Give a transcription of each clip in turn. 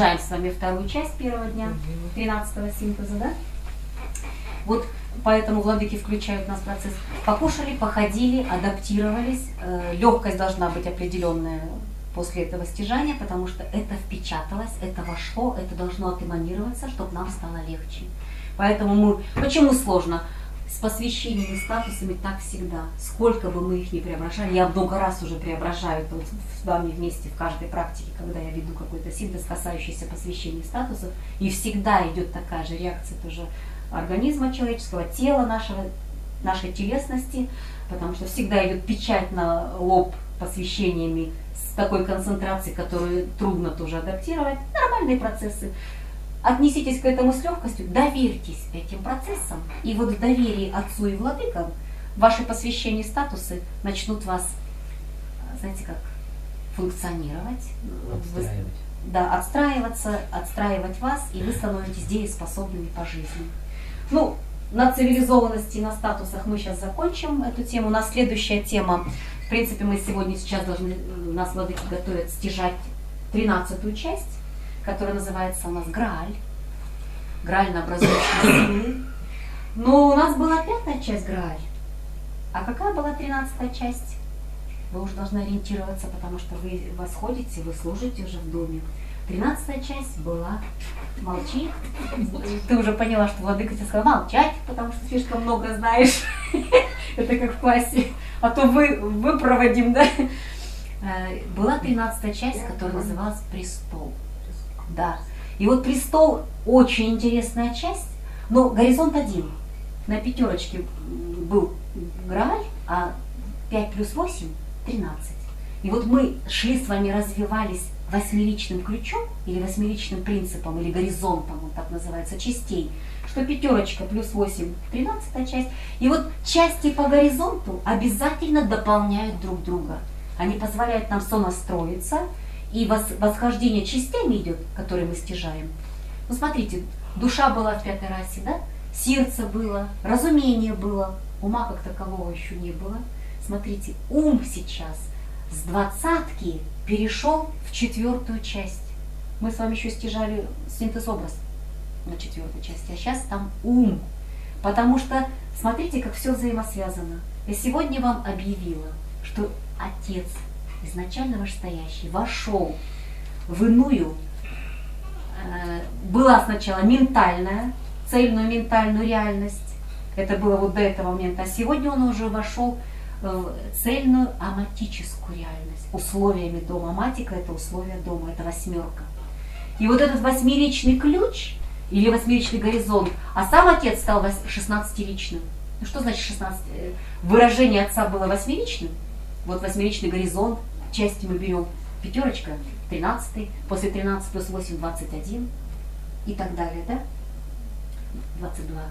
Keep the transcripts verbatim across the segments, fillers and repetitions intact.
продолжаем с вами вторую часть первого дня, тринадцатого синтеза, да? Вот поэтому владыки включают нас в процесс. Покушали, походили, адаптировались. Э, легкость должна быть определенная после этого стяжания, потому что это впечаталось, это вошло, это должно отэманироваться, чтобы нам стало легче. Поэтому мы... Почему сложно? С посвящениями, статусами так всегда. Сколько бы мы их ни преображали, я много раз уже преображаю вот с вами вместе в каждой практике, когда я веду какой-то синтез, касающийся посвящения статусов, и всегда идет такая же реакция тоже организма человеческого, тела нашего, нашей телесности, потому что всегда идет печать на лоб посвящениями с такой концентрацией, которую трудно тоже адаптировать. Нормальные процессы. Отнеситесь к этому с легкостью, доверьтесь этим процессам, и вот в доверии Отцу и Владыкам ваши посвящения и статусы начнут вас, знаете как, функционировать, отстраивать. Вы, да, отстраиваться, отстраивать вас, и вы становитесь дееспособными по жизни. Ну, на цивилизованности, на статусах мы сейчас закончим эту тему. У нас следующая тема, в принципе, мы сегодня сейчас должны, нас владыки готовят стяжать тринадцатую часть, которая называется у нас Грааль, Граально-образующие силы. Но у нас была пятая часть Грааль. А какая была тринадцатая часть? Вы уже должны ориентироваться, потому что вы восходите, вы служите уже в доме. Тринадцатая часть была молчи. Ты уже поняла, что владыка тебе сказал молчать, потому что слишком много знаешь. Это как в классе. А то вы, вы проводим, да? Была тринадцатая часть, которая называлась «Престол». Да. И вот престол очень интересная часть, но горизонт один. На пятерочке был Грааль, а пять плюс восемь – тринадцать. И вот мы шли с вами, развивались восьмеричным ключом, или восьмеричным принципом, или горизонтом, он так называется, частей, что пятерочка плюс восемь – тринадцатая часть. И вот части по горизонту обязательно дополняют друг друга. Они позволяют нам сонастроиться, и восхождение частями идет, которые мы стяжаем. Ну смотрите, душа была в пятой расе, да? Сердце было, разумение было, ума как такового еще не было. Смотрите, ум сейчас с двадцатки перешел в четвертую часть. Мы с вами еще стяжали синтез-образ на четвертой части, а сейчас там ум. Потому что, смотрите, как все взаимосвязано. Я сегодня вам объявила, что Отец, изначально вышестоящий, вошел в иную, э, была сначала ментальная, цельную ментальную реальность, это было вот до этого момента, а сегодня он уже вошел в цельную аматическую реальность, условиями дома. Аматика – это условия дома, это восьмерка. И вот этот восьмеричный ключ, или восьмеричный горизонт, а сам Отец стал шестнадцатиричным. Ну что значит шестнадцать? Выражение Отца было восьмеричным, вот восьмеричный горизонт, части мы берем пятерочка, тринадцатый, после тринадцати плюс восемь, двадцать один и так далее, да? двадцать два.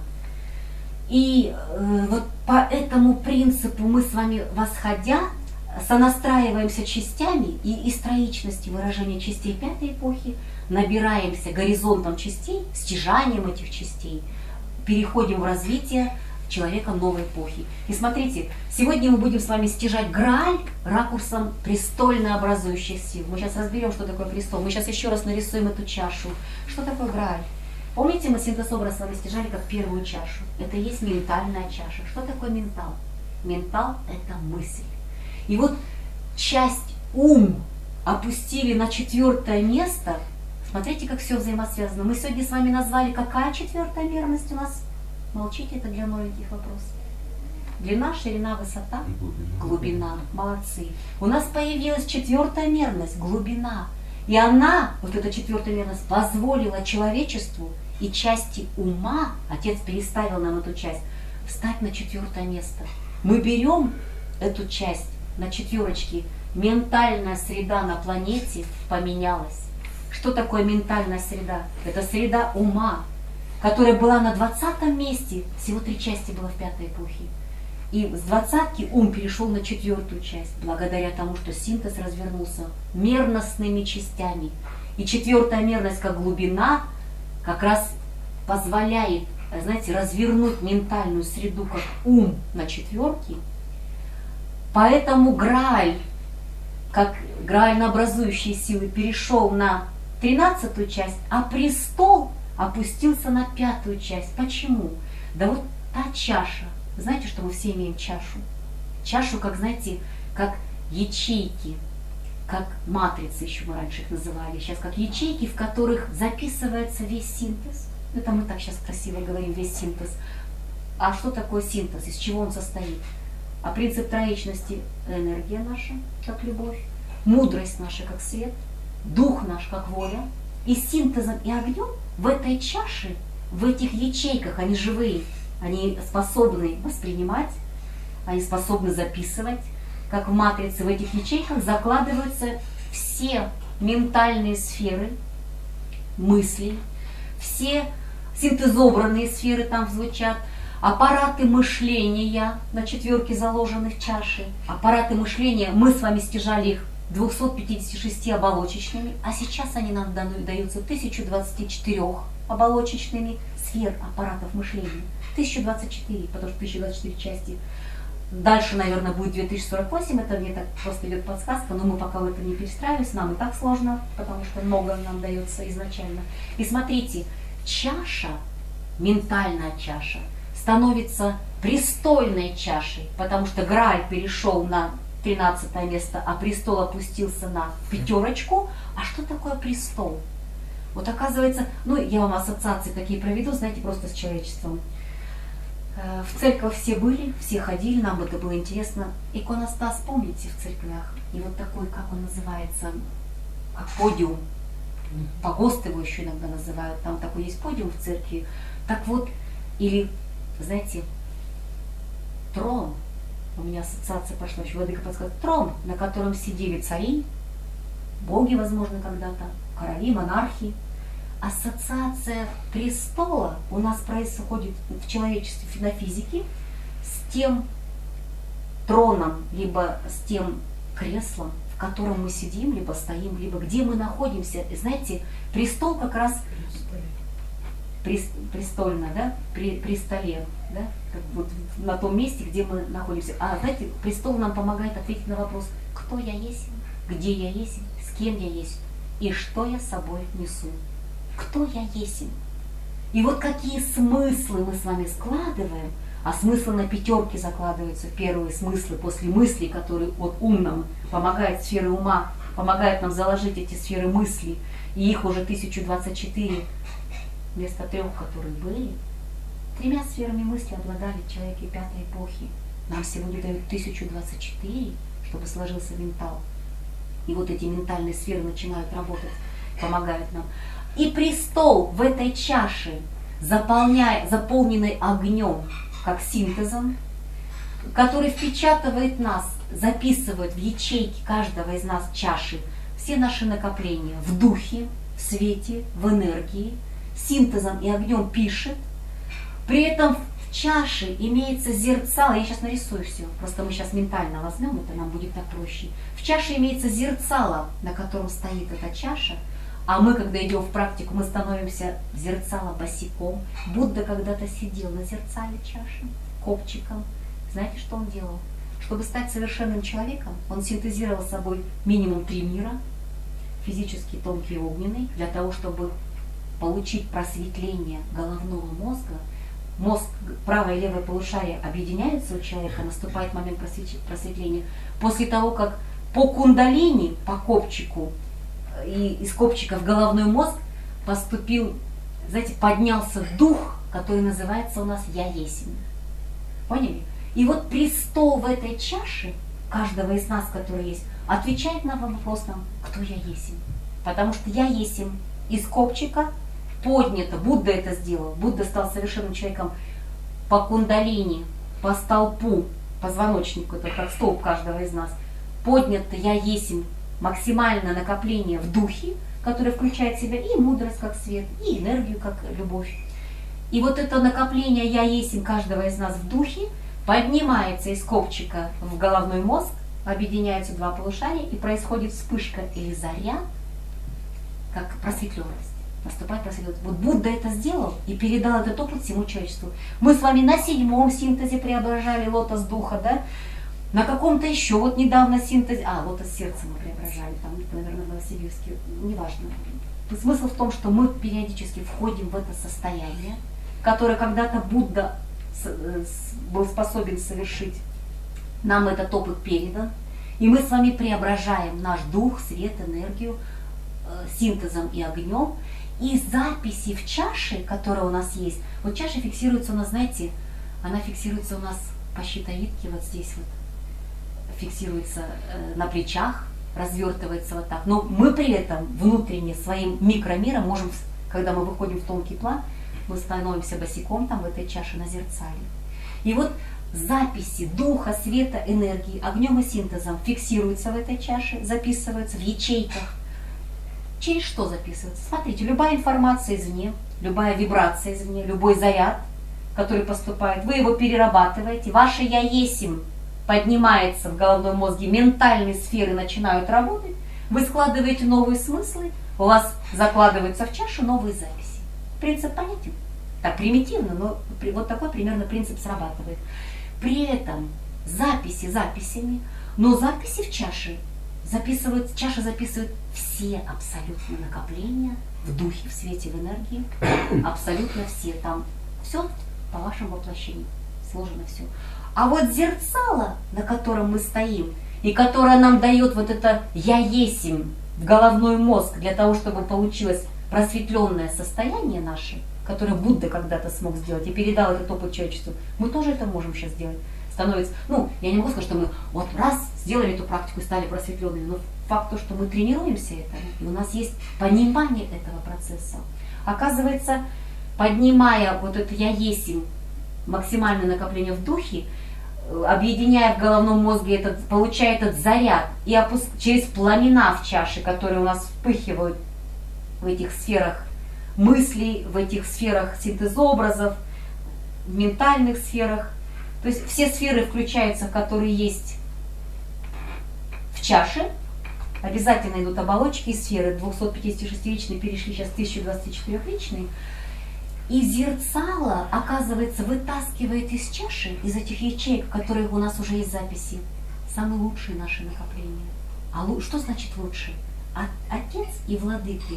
И э, вот по этому принципу мы с вами, восходя, сонастраиваемся частями и из троичности выражения частей пятой эпохи, набираемся горизонтом частей, стяжанием этих частей, переходим в развитие человека новой эпохи. И смотрите, сегодня мы будем с вами стяжать Грааль ракурсом престольно-образующих сил. Мы сейчас разберем, что такое престол. Мы сейчас еще раз нарисуем эту чашу. Что такое Грааль? Помните, мы синтез-образ с вами стяжали как первую чашу. Это и есть ментальная чаша. Что такое ментал? Ментал – это мысль. И вот часть ум опустили на четвертое место. Смотрите, как все взаимосвязано. Мы сегодня с вами назвали, какая четвертая мерность у нас? Молчите, это для новеньких вопрос. Длина, ширина, высота, глубина. Молодцы. У нас появилась четвертая мерность, глубина. И она, вот эта четвертая мерность, позволила человечеству и части ума, Отец переставил нам эту часть, встать на четвертое место. Мы берем эту часть на четверочке. Ментальная среда на планете поменялась. Что такое ментальная среда? Это среда ума, которая была на двадцатом месте, всего три части было в пятой эпохе. И с двадцатки ум перешел на четвертую часть, благодаря тому, что синтез развернулся мерностными частями. И четвертая мерность, как глубина, как раз позволяет, знаете, развернуть ментальную среду, как ум на четверке. Поэтому Грааль, как граально-образующие силы, перешел на тринадцатую часть, а престол опустился на пятую часть. Почему? Да вот та чаша. Знаете, что мы все имеем чашу? Чашу, как, знаете, как ячейки, как матрицы, еще мы раньше их называли, сейчас как ячейки, в которых записывается весь синтез. Это мы так сейчас красиво говорим, весь синтез. А что такое синтез? Из чего он состоит? А принцип троичности – энергия наша, как любовь, мудрость наша, как свет, дух наш, как воля. И синтезом и огнем в этой чаше, в этих ячейках, они живые, они способны воспринимать, они способны записывать, как в матрице, в этих ячейках закладываются все ментальные сферы мыслей, все синтезобранные сферы там звучат, аппараты мышления на четверке заложенных чаши. Аппараты мышления, мы с вами стяжали их двумястами пятьюдесятью шестью оболочечными, а сейчас они нам даются тысячу двадцатью четырёх оболочечными сфер аппаратов мышления. тысяча двадцать четыре, потому что тысяча двадцать четыре части. Дальше, наверное, будет две тысячи сорок восемь, это мне так просто идет подсказка, но мы пока в это не перестраиваемся, нам и так сложно, потому что много нам дается изначально. И смотрите, чаша, ментальная чаша, становится престольной чашей, потому что Грааль перешел на тринадцатое место, а престол опустился на пятерочку. А что такое престол? Вот оказывается, ну я вам ассоциации такие проведу, знаете, просто с человечеством. В церковь все были, все ходили, нам это было интересно. Иконостас, помните, в церквях? И вот такой, как он называется, как подиум. Погост его еще иногда называют. Там такой есть подиум в церкви. Так вот, или, знаете, трон. У меня ассоциация пошла, еще владыка подсказал. Трон, на котором сидели цари, боги, возможно, когда-то, короли, монархи. Ассоциация престола у нас происходит в человечестве на физике с тем троном, либо с тем креслом, в котором мы сидим, либо стоим, либо где мы находимся. И знаете, престол как раз престольно, да, при, при столе, да, как вот на том месте, где мы находимся. А знаете, престол нам помогает ответить на вопрос, кто я есть, где я есть, с кем я есть и что я с собой несу. Кто я есть? И вот какие смыслы мы с вами складываем, а смыслы на пятерке закладываются, первые смыслы после мыслей, которые вот ум нам помогает, сферы ума, помогают нам заложить эти сферы мыслей, и их уже тысяча двадцать четыре вместо трех, которые были. Тремя сферами мысли обладали человеки пятой эпохи. Нам сегодня дают тысячу двадцать четыре, чтобы сложился ментал. И вот эти ментальные сферы начинают работать, помогают нам. И престол в этой чаше, заполняя, заполненный огнем, как синтезом, который впечатывает нас, записывает в ячейки каждого из нас чаши все наши накопления в духе, в свете, в энергии, синтезом и огнем пишет. При этом в чаше имеется зерцало, я сейчас нарисую все, просто мы сейчас ментально возьмем, это нам будет так проще. В чаше имеется зерцало, на котором стоит эта чаша. А мы, когда идем в практику, мы становимся зерцало босиком. Будда когда-то сидел на зерцале чаши, копчиком. Знаете, что он делал? Чтобы стать совершенным человеком, он синтезировал с собой минимум три мира, физический, тонкий и огненный, для того, чтобы получить просветление головного мозга. Мозг, правое и левое полушарие объединяются у человека, наступает момент просветления. После того, как по кундалини, по копчику, и из копчика в головной мозг поступил, знаете, поднялся дух, который называется у нас «Я есть». Поняли? И вот престол в этой чаше, каждого из нас, который есть, отвечает на вопрос нам, кто я есть. Потому что я есть из копчика поднято, Будда это сделал. Будда стал совершенным человеком по кундалини, по столпу, позвоночнику, это как столб каждого из нас. Поднято я есть максимальное накопление в духе, которое включает в себя и мудрость как свет, и энергию как любовь. И вот это накопление «Я есть» каждого из нас в духе поднимается из копчика в головной мозг, объединяются два полушария, и происходит вспышка или заряд, как просветленность. Наступает просветленность. Вот Будда это сделал и передал этот опыт всему человечеству. Мы с вами на седьмом синтезе преображали лотос духа, да? На каком-то еще, вот недавно синтез, а, лотос сердца мы преображали, там, наверное, в Новосибирске, неважно, Смысл в том, что мы периодически входим в это состояние, которое когда-то Будда был способен совершить. Нам этот опыт передан, и мы с вами преображаем наш дух, свет, энергию э, синтезом и огнем. И записи в чаше, которая у нас есть, вот чаша фиксируется у нас, знаете, она фиксируется у нас по щитовидке, вот здесь вот, фиксируется э, на плечах, развертывается вот так. Но мы при этом внутренне своим микромиром можем, когда мы выходим в тонкий план, мы становимся босиком там в этой чаше на зерцале. И вот записи духа, света, энергии, огнем и синтезом фиксируются в этой чаше, записываются в ячейках. Через что записывается? Смотрите, любая информация извне, любая вибрация извне, любой заряд, который поступает, вы его перерабатываете, ваше «я есмь» поднимается в головном мозге, ментальные сферы начинают работать, вы складываете новые смыслы, у вас закладываются в чашу новые записи. Принцип понятен? Так примитивно, но вот такой примерно принцип срабатывает. При этом записи записями, но записи в чаше записывают, чаша записывает все абсолютно накопления в духе, в свете, в энергии, абсолютно все. Там все по вашему воплощению сложено все. А вот зерцало, на котором мы стоим, и которое нам дает вот это «я есмь» в головной мозг, для того, чтобы получилось просветленное состояние наше, которое Будда когда-то смог сделать и передал этот опыт человечеству, мы тоже это можем сейчас сделать. Становится, ну, я не могу сказать, что мы вот раз сделали эту практику и стали просветленными, но факт то, что мы тренируемся этому, и у нас есть понимание этого процесса. Оказывается, поднимая вот это «я есмь», максимальное накопление в духе, объединяя в головном мозге, этот, получая этот заряд и опуск... через пламена в чаше, которые у нас вспыхивают в этих сферах мыслей, в этих сферах синтезообразов, в ментальных сферах. То есть все сферы включаются, которые есть в чаше. Обязательно идут оболочки и сферы. двухсотпятидесятишестиличные перешли сейчас в тысяча двадцатичетырёхличные. И зерцало, оказывается, вытаскивает из чаши, из этих ячеек, в которых у нас уже есть записи, самые лучшие наши накопления. А что значит лучшие? Отец и владыки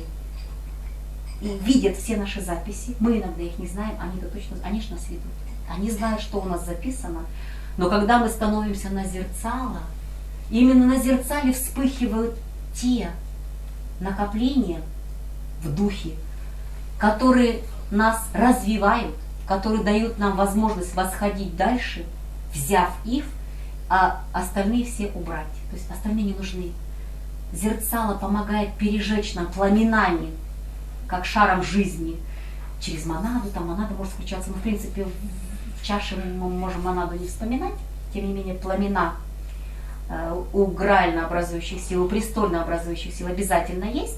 и видят все наши записи, мы иногда их не знаем, они-то точно, они же нас ведут. Они знают, что у нас записано, но когда мы становимся на зерцало, именно на зерцале вспыхивают те накопления в духе, которые нас развивают, которые дают нам возможность восходить дальше, взяв их, а остальные все убрать. То есть остальные не нужны. Зерцало помогает пережечь нам пламенами, как шаром жизни, через монаду, там монада может включаться, но в принципе в чаше мы можем монаду не вспоминать, тем не менее пламена э, у грально образующих сил, у престольно образующих сил обязательно есть,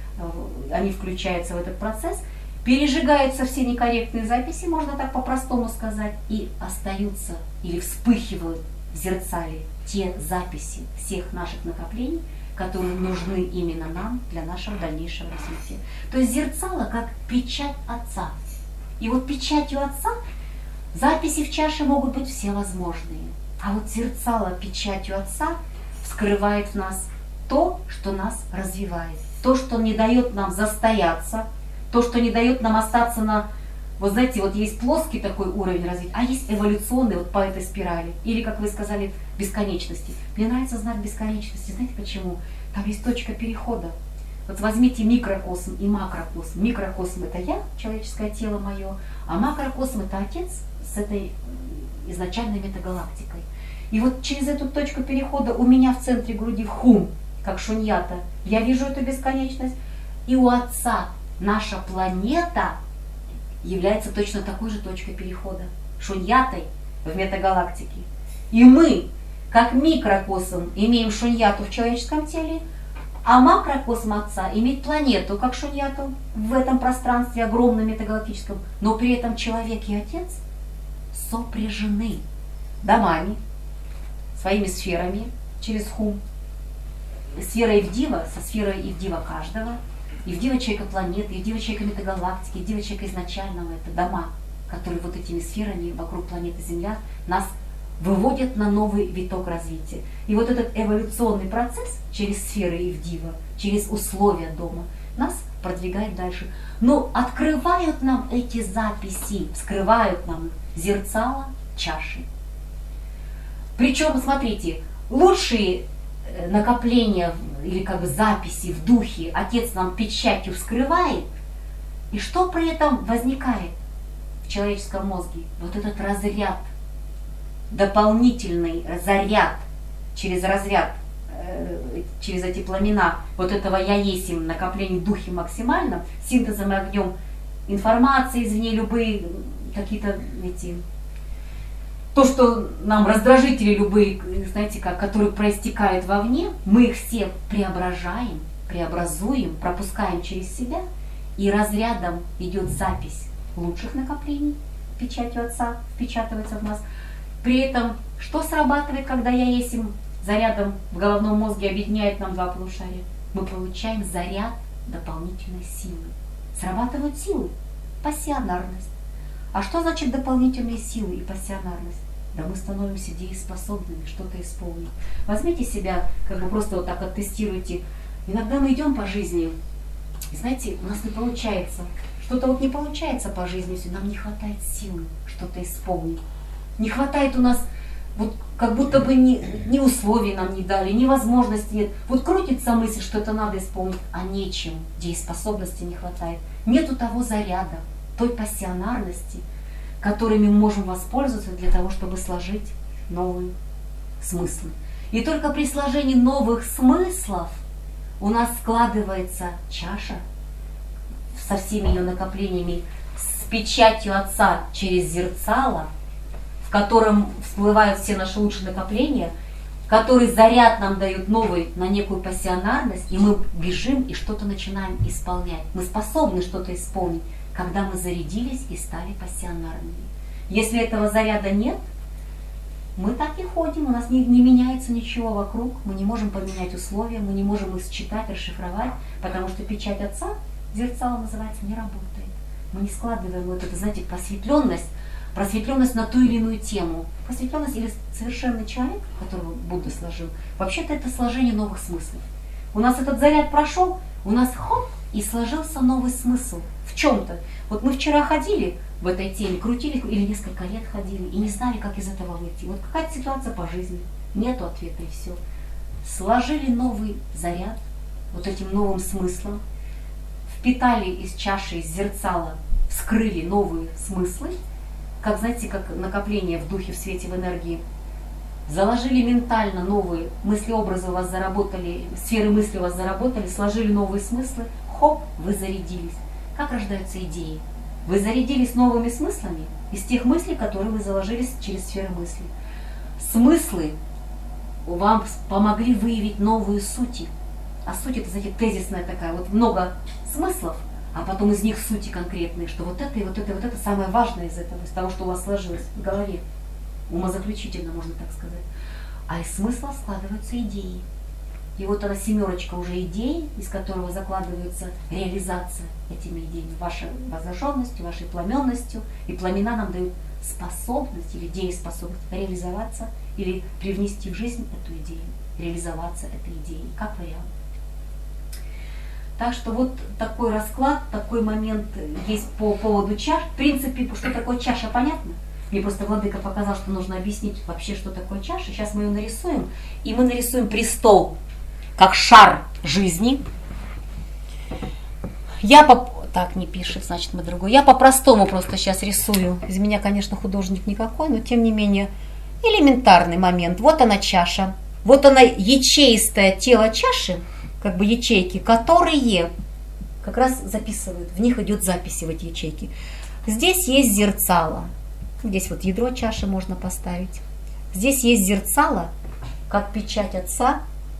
э, они включаются в этот процесс, пережигаются все некорректные записи, можно так по-простому сказать, и остаются или вспыхивают в зерцале те записи всех наших накоплений, которые нужны именно нам для нашего дальнейшего развития. То есть зерцало как печать Отца. И вот печатью Отца записи в чаше могут быть все возможные. А вот зерцало печатью Отца вскрывает в нас то, что нас развивает. То, что не дает нам застояться, то, что не дает нам остаться на... Вот знаете, вот есть плоский такой уровень развития, а есть эволюционный вот по этой спирали. Или, как вы сказали, бесконечности. Мне нравится знак бесконечности. Знаете почему? Там есть точка перехода. Вот возьмите микрокосм и макрокосм. Микрокосм — это я, человеческое тело мое, а макрокосм — это Отец с этой изначальной метагалактикой. И вот через эту точку перехода у меня в центре груди, в хум, как шуньята, я вижу эту бесконечность, и у Отца наша планета является точно такой же точкой перехода, шуньятой в метагалактике. И мы, как микрокосм, имеем шуньяту в человеческом теле, а макрокосм Отца имеет планету, как шуньяту, в этом пространстве огромном метагалактическом, но при этом человек и Отец сопряжены домами, своими сферами через хум. Сфера Ивдива со сферой Ивдива каждого, Ивдива человека планеты, Ивдива человека метагалактики, Ивдива человека изначального, это дома, которые вот этими сферами вокруг планеты Земля нас выводят на новый виток развития. И вот этот эволюционный процесс через сферы Ивдива, через условия дома, нас продвигает дальше. Но открывают нам эти записи, вскрывают нам зерцало чаши. Причем, смотрите, лучшие накопления или как бы записи в духе Отец нам печатью вскрывает, и что при этом возникает в человеческом мозге? Вот этот разряд, дополнительный заряд через разряд, э, через эти пламена вот этого я есим накопления в духе максимально, синтезом и огнем информации извне, любые какие-то эти, то, что нам раздражители любые, знаете как, которые проистекают вовне, мы их все преображаем, преобразуем, пропускаем через себя, и разрядом идет запись лучших накоплений, печатью Отца впечатывается в нас. При этом, что срабатывает, когда я есим зарядом в головном мозге объединяет нам два полушария? Мы получаем заряд дополнительной силы. Срабатывают силы, пассионарность. А что значит дополнительные силы и пассионарность? Да мы становимся дееспособными, что-то исполнить. Возьмите себя, как бы просто вот так оттестируйте. Иногда мы идем по жизни, и знаете, у нас не получается. Что-то вот не получается по жизни, нам не хватает силы что-то исполнить. Не хватает у нас, вот как будто бы ни, ни условий нам не дали, ни возможности нет. Вот крутится мысль, что это надо исполнить, а нечем, дееспособности не хватает. Нету того заряда, той пассионарности, которыми мы можем воспользоваться для того, чтобы сложить новые смыслы. И только при сложении новых смыслов у нас складывается чаша со всеми ее накоплениями, с печатью Отца через зерцало, в котором всплывают все наши лучшие накопления, который заряд нам дает новый на некую пассионарность, и мы бежим и что-то начинаем исполнять. Мы способны что-то исполнить, когда мы зарядились и стали пассионарными. Если этого заряда нет, мы так и ходим, у нас не, не меняется ничего вокруг, мы не можем поменять условия, мы не можем их считать, расшифровать, потому что печать Отца, зерцало называется, не работает. Мы не складываем вот это, знаете, просветленность, просветленность на ту или иную тему. Просветленность или совершенный человек, которого Будда сложил, вообще-то это сложение новых смыслов. У нас этот заряд прошел, у нас хоп, и сложился новый смысл в чем-то. Вот мы вчера ходили в этой теме, крутили, или несколько лет ходили, и не знали, как из этого выйти. Вот какая-то ситуация по жизни, нету ответа и все. Сложили новый заряд вот этим новым смыслом, впитали из чаши, из зерцала, вскрыли новые смыслы, как, знаете, как накопление в духе, в свете, в энергии. Заложили ментально новые мысли-образы у вас заработали, сферы мысли у вас заработали, сложили новые смыслы, хоп, вы зарядились. Как рождаются идеи? Вы зарядились новыми смыслами из тех мыслей, которые вы заложили через сферы мысли. Смыслы вам помогли выявить новые сути. А суть это, знаете, тезисная такая, вот много смыслов, а потом из них сути конкретные, что вот это и вот это, и вот это самое важное из этого, из того, что у вас сложилось в голове. Умозаключительно, можно так сказать. А из смысла складываются идеи. И вот она семерочка уже идей, из которого закладывается реализация этими идеями, вашей возраженностью, вашей пламенностью. И пламена нам дают способность или дееспособность реализоваться или привнести в жизнь эту идею, реализоваться этой идеей, как вариант. Так что вот такой расклад, такой момент есть по поводу чаш. В принципе, что такое чаша, понятно? Мне просто Владыка показал, что нужно объяснить вообще, что такое чаша. Сейчас мы ее нарисуем. И мы нарисуем престол, как шар жизни. Я по... Так, не пишет, значит, мы другой. Я по-простому просто сейчас рисую. Из меня, конечно, художник никакой, но тем не менее элементарный момент. Вот она чаша. Вот она ячеистое тело чаши, как бы ячейки, которые как раз записывают. В них идет записи в эти ячейки. Здесь есть зерцало. Здесь вот ядро чаши можно поставить. Здесь есть зерцало, как печать Отца,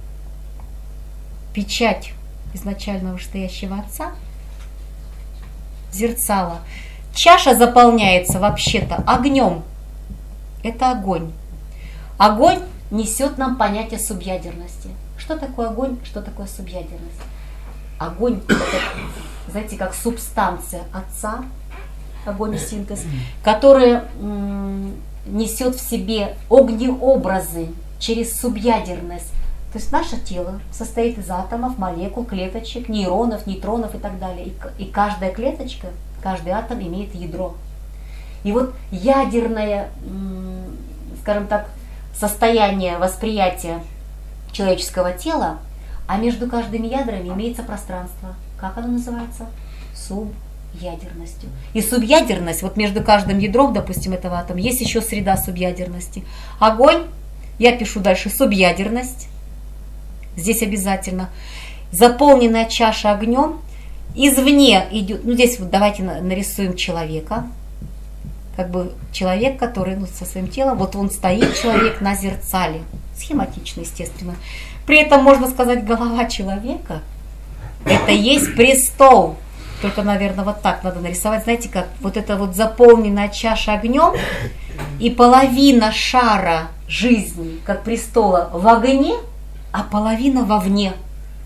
печать изначального вышестоящего Отца, зерцало. Чаша заполняется вообще-то огнем. Это огонь. Огонь несет нам понятие субъядерности. Что такое огонь, что такое субъядерность? Огонь, это, знаете, как субстанция Отца, огонь и синтез, которая м, несет в себе огнеобразы через субъядерность, То есть наше тело состоит из атомов, молекул, клеточек, нейронов, нейтронов и так далее. И, и каждая клеточка, каждый атом имеет ядро. И вот ядерное, скажем так, состояние восприятия человеческого тела, а между каждыми ядрами имеется пространство. Как оно называется? Субъядерностью. И субъядерность, вот между каждым ядром, допустим, этого атома, есть еще среда субъядерности. Огонь, я пишу дальше субъядерность, здесь обязательно. Заполненная чаша огнем, извне идет, ну здесь вот давайте нарисуем человека, как бы человек, который ну, со своим телом, вот он стоит, человек на зерцале, схематично, естественно. При этом можно сказать, голова человека, это есть престол. Только, наверное, вот так надо нарисовать. Знаете, как вот эта вот заполненная чаша огнем и половина шара жизни, как престола, в огне, а половина вовне.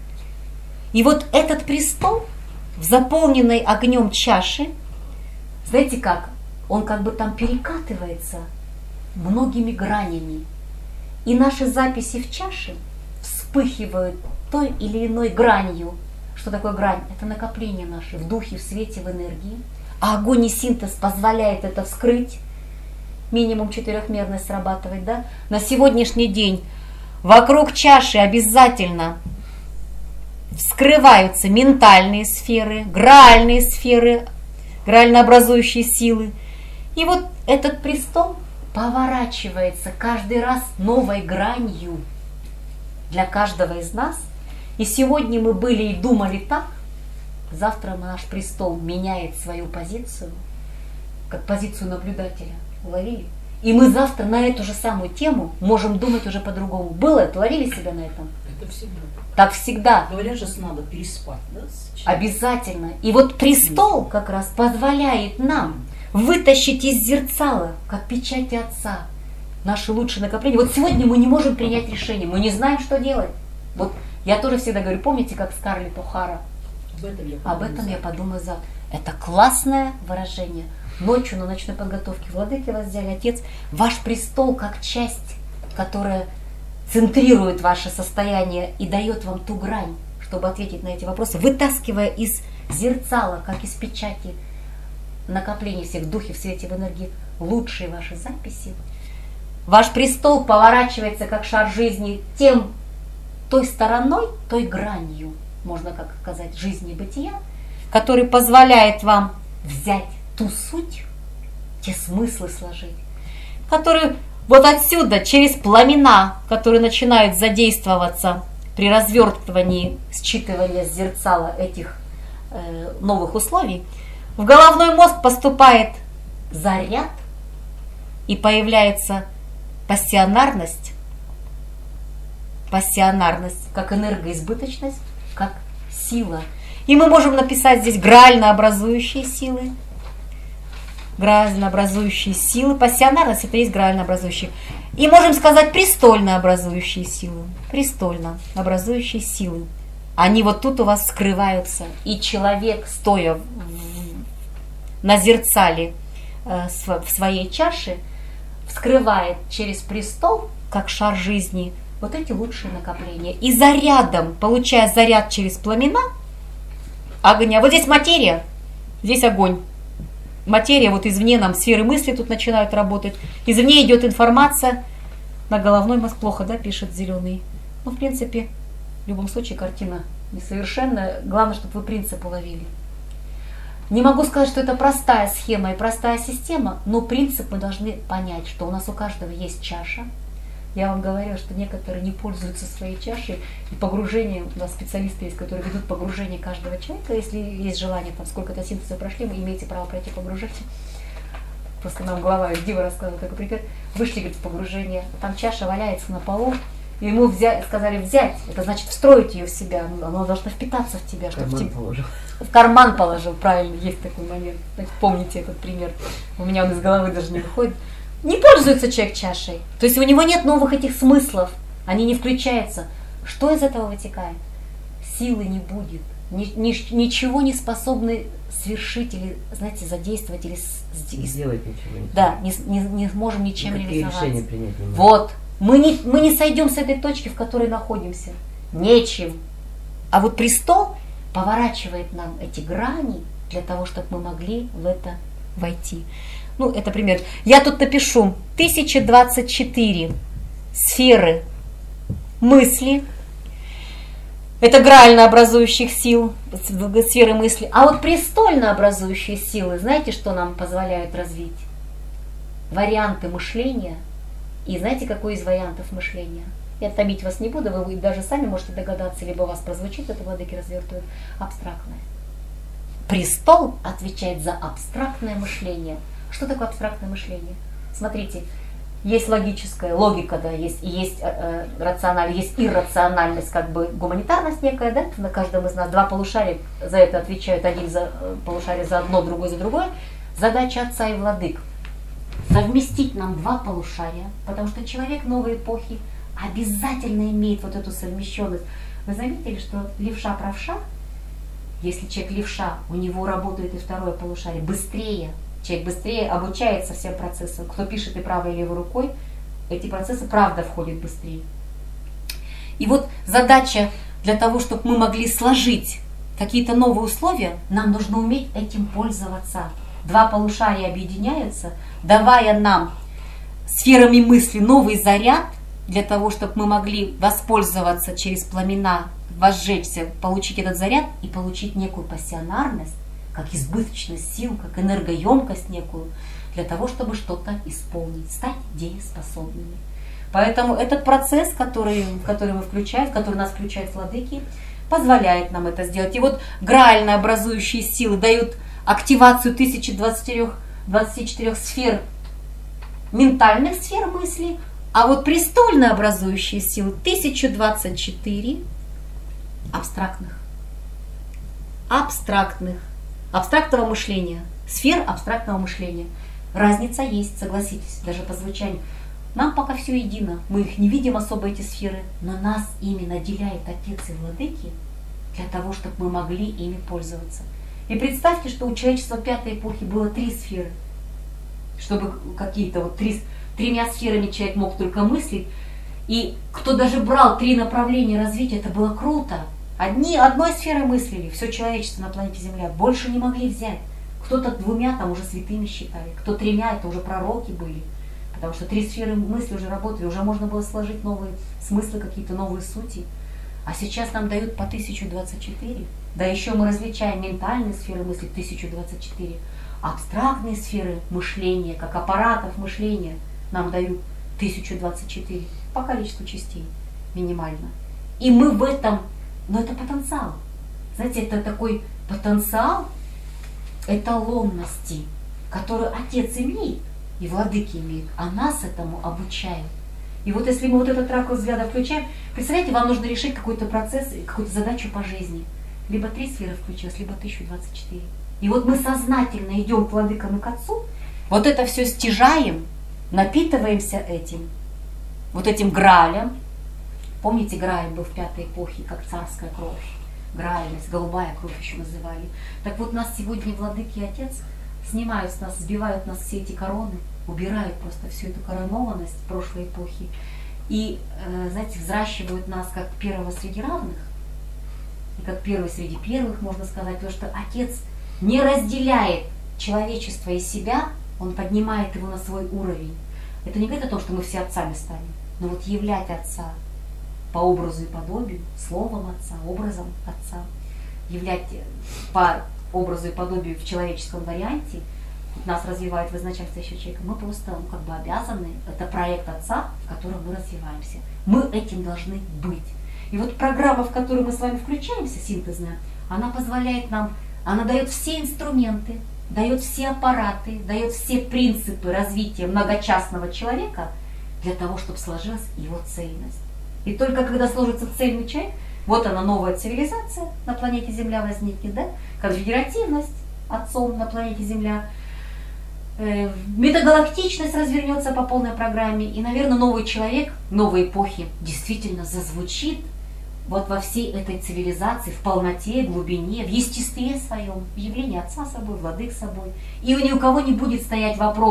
И вот этот престол в заполненной огнем чаше, знаете как, он как бы там перекатывается многими гранями. И наши записи в чаше вспыхивают той или иной гранью. Что такое грань? Это накопление наше в духе, в свете, в энергии. А огонь и синтез позволяет это вскрыть. Минимум четырехмерность срабатывает, да? На сегодняшний день вокруг чаши обязательно вскрываются ментальные сферы, граальные сферы, граально-образующие силы. И вот этот престол поворачивается каждый раз новой гранью для каждого из нас. И сегодня мы были и думали так, завтра наш престол меняет свою позицию, как позицию наблюдателя. Уловили? И мы завтра на эту же самую тему можем думать уже по-другому. Было это? Ловили себя на этом? Это всегда. Так всегда. Говорят же, надо переспать, да? Обязательно. И вот престол как раз позволяет нам вытащить из зерцала, как печати Отца, наши лучшие накопления. Вот сегодня мы не можем принять решение, мы не знаем, что делать. Вот я тоже всегда говорю, помните, как Скарлетт О'Хара? Об этом я Об этом я подумаю завтра. Это классное выражение. Ночью на ночной подготовке владыки вас взяли, Отец, ваш престол как часть, которая центрирует ваше состояние и дает вам ту грань, чтобы ответить на эти вопросы, вытаскивая из зерцала, как из печати, накоплений всех в духе, в свете, в энергии, лучшие ваши записи. Ваш престол поворачивается, как шар жизни, тем, той стороной, той гранью, можно как сказать, жизни и бытия, который позволяет вам взять ту суть, те смыслы сложить, которые вот отсюда, через пламена, которые начинают задействоваться при развертывании, считывании с зерцала этих э, новых условий, в головной мозг поступает заряд и появляется пассионарность, пассионарность как энергоизбыточность, как сила. И мы можем написать здесь граально образующие силы, граально образующие силы, пассионарность это есть граально образующие. И можем сказать престольно образующие силы, престольно образующие силы. Они вот тут у вас скрываются, и человек, стоя в, в, на зерцале э, в своей чаше, вскрывает через престол, как шар жизни, вот эти лучшие накопления. И зарядом, получая заряд через пламена огня, вот здесь материя, здесь огонь. Материя, вот извне нам сферы мысли тут начинают работать. Извне идет информация. На головной мозг плохо, да, пишет зеленый. Ну, в принципе, в любом случае картина несовершенная. Главное, чтобы вы принцип уловили. Не могу сказать, что это простая схема и простая система, но принцип мы должны понять, что у нас у каждого есть чаша. Я вам говорила, что некоторые не пользуются своей чашей, и погружением, у нас специалисты есть, которые ведут погружение каждого человека, если есть желание, там сколько-то синтеза прошли, вы имеете право пройти погружение. Просто нам глава из Дива рассказывала такой пример. Вышли, говорит, в погружение, там чаша валяется на полу, и ему взять, сказали взять, это значит встроить ее в себя, она должна впитаться в тебя. Чтобы в, тебя... положил. в карман положил, правильно, есть такой момент. Помните этот пример, у меня он из головы даже не выходит. Не пользуется человек чашей. То есть у него нет новых этих смыслов. Они не включаются. Что из этого вытекает? Силы не будет. Ни, ни, ничего не способны свершить или, знаете, задействовать или сделать ничего. Не да, не, не, не можем ничем реализовать. реализовать. Решения принять не можем. Вот. Мы не, мы не сойдем с этой точки, в которой находимся. Нечем. А вот престол поворачивает нам эти грани для того, чтобы мы могли в это войти. Ну, это пример. Я тут напишу тысяча двадцать четыре сферы мысли. Это грально образующих сил, сферы мысли. А вот престольно образующие силы, знаете, что нам позволяют развить? Варианты мышления. И знаете, какой из вариантов мышления? Я томить вас не буду, вы даже сами можете догадаться, либо у вас прозвучит, это владыки развертывают. Абстрактное. Престол отвечает за абстрактное мышление. Что такое абстрактное мышление? Смотрите, есть логическая логика, да, есть, есть э, рациональность, есть иррациональность, как бы гуманитарность некая, да, на каждом из нас два полушария за это отвечают, один за полушарие за одно, другой за другое. Задача отца и владык совместить нам два полушария, потому что человек новой эпохи обязательно имеет вот эту совмещенность. Вы заметили, что левша правша, если человек левша, у него работает и второе полушарие быстрее, человек быстрее обучается всем процессам. Кто пишет и правой, и левой рукой, эти процессы правда входят быстрее. И вот задача для того, чтобы мы могли сложить какие-то новые условия, нам нужно уметь этим пользоваться. Два полушария объединяются, давая нам сферами мысли новый заряд, для того, чтобы мы могли воспользоваться через пламена, возжечься, получить этот заряд и получить некую пассионарность, как избыточность сил, как энергоемкость некую, для того, чтобы что-то исполнить, стать дееспособными. Поэтому этот процесс, который, который мы включаем, в который нас включают владыки, позволяет нам это сделать. И вот граально образующие силы дают активацию тысячи двадцати четырёх сфер, ментальных сфер мысли, а вот престольно образующие силы тысяча двадцать четыре абстрактных. Абстрактных. Абстрактного мышления. Сфер абстрактного мышления. Разница есть, согласитесь, даже по звучанию. Нам пока все едино. Мы их не видим особо, эти сферы, но нас ими наделяет Отец и Владыки для того, чтобы мы могли ими пользоваться. И представьте, что у человечества пятой эпохи было три сферы. Чтобы какие-то вот три, тремя сферами человек мог только мыслить. И кто даже брал три направления развития, это было круто. Одни, одной сферой мыслили, все человечество на планете Земля, больше не могли взять. Кто-то двумя там уже святыми считали, кто тремя, это уже пророки были. Потому что три сферы мысли уже работали, уже можно было сложить новые смыслы, какие-то новые сути. А сейчас нам дают по тысяче двадцать четыре. Да еще мы различаем ментальные сферы мысли тысяча двадцать четыре. Абстрактные сферы мышления, как аппаратов мышления, нам дают тысяча двадцать четыре по количеству частей минимально. И мы в этом, но это потенциал. Знаете, это такой потенциал эталонности, который Отец имеет и владыки имеют, а нас этому обучают. И вот если мы вот этот ракурс взгляда включаем, представляете, вам нужно решить какой-то процесс, какую-то задачу по жизни. Либо три сферы включилось, либо тысяча двадцать четыре. И вот мы сознательно идем к владыкам и к Отцу, вот это все стяжаем, напитываемся этим, вот этим граалем. Помните, грааль был в пятой эпохе, как царская кровь, граальность, голубая кровь еще называли. Так вот нас сегодня владыки и Отец снимают с нас, сбивают нас все эти короны, убирают просто всю эту коронованность прошлой эпохи и, э, знаете, взращивают нас как первого среди равных, и как первый среди первых, можно сказать, потому что Отец не разделяет человечество и себя, Он поднимает его на свой уровень. Это не говорит о том, что мы все отцами станем, но вот являть Отца по образу и подобию, словом Отца, образом Отца, являть по образу и подобию в человеческом варианте, нас развивает в изначальстве еще человека, мы просто ну, как бы обязаны, это проект Отца, в котором мы развиваемся. Мы этим должны быть. И вот программа, в которую мы с вами включаемся, синтезная, она позволяет нам, она дает все инструменты, дает все аппараты, дает все принципы развития многочастного человека для того, чтобы сложилась его цельность. И только когда сложится цельный человек, вот она, новая цивилизация на планете Земля возникнет, да? Конфедеративность Отцом на планете Земля, э, метагалактичность развернется по полной программе, и, наверное, новый человек новой эпохи действительно зазвучит вот во всей этой цивилизации, в полноте, глубине, в естестве своем, в явлении Отца собой, владык собой. И ни у кого не будет стоять вопрос,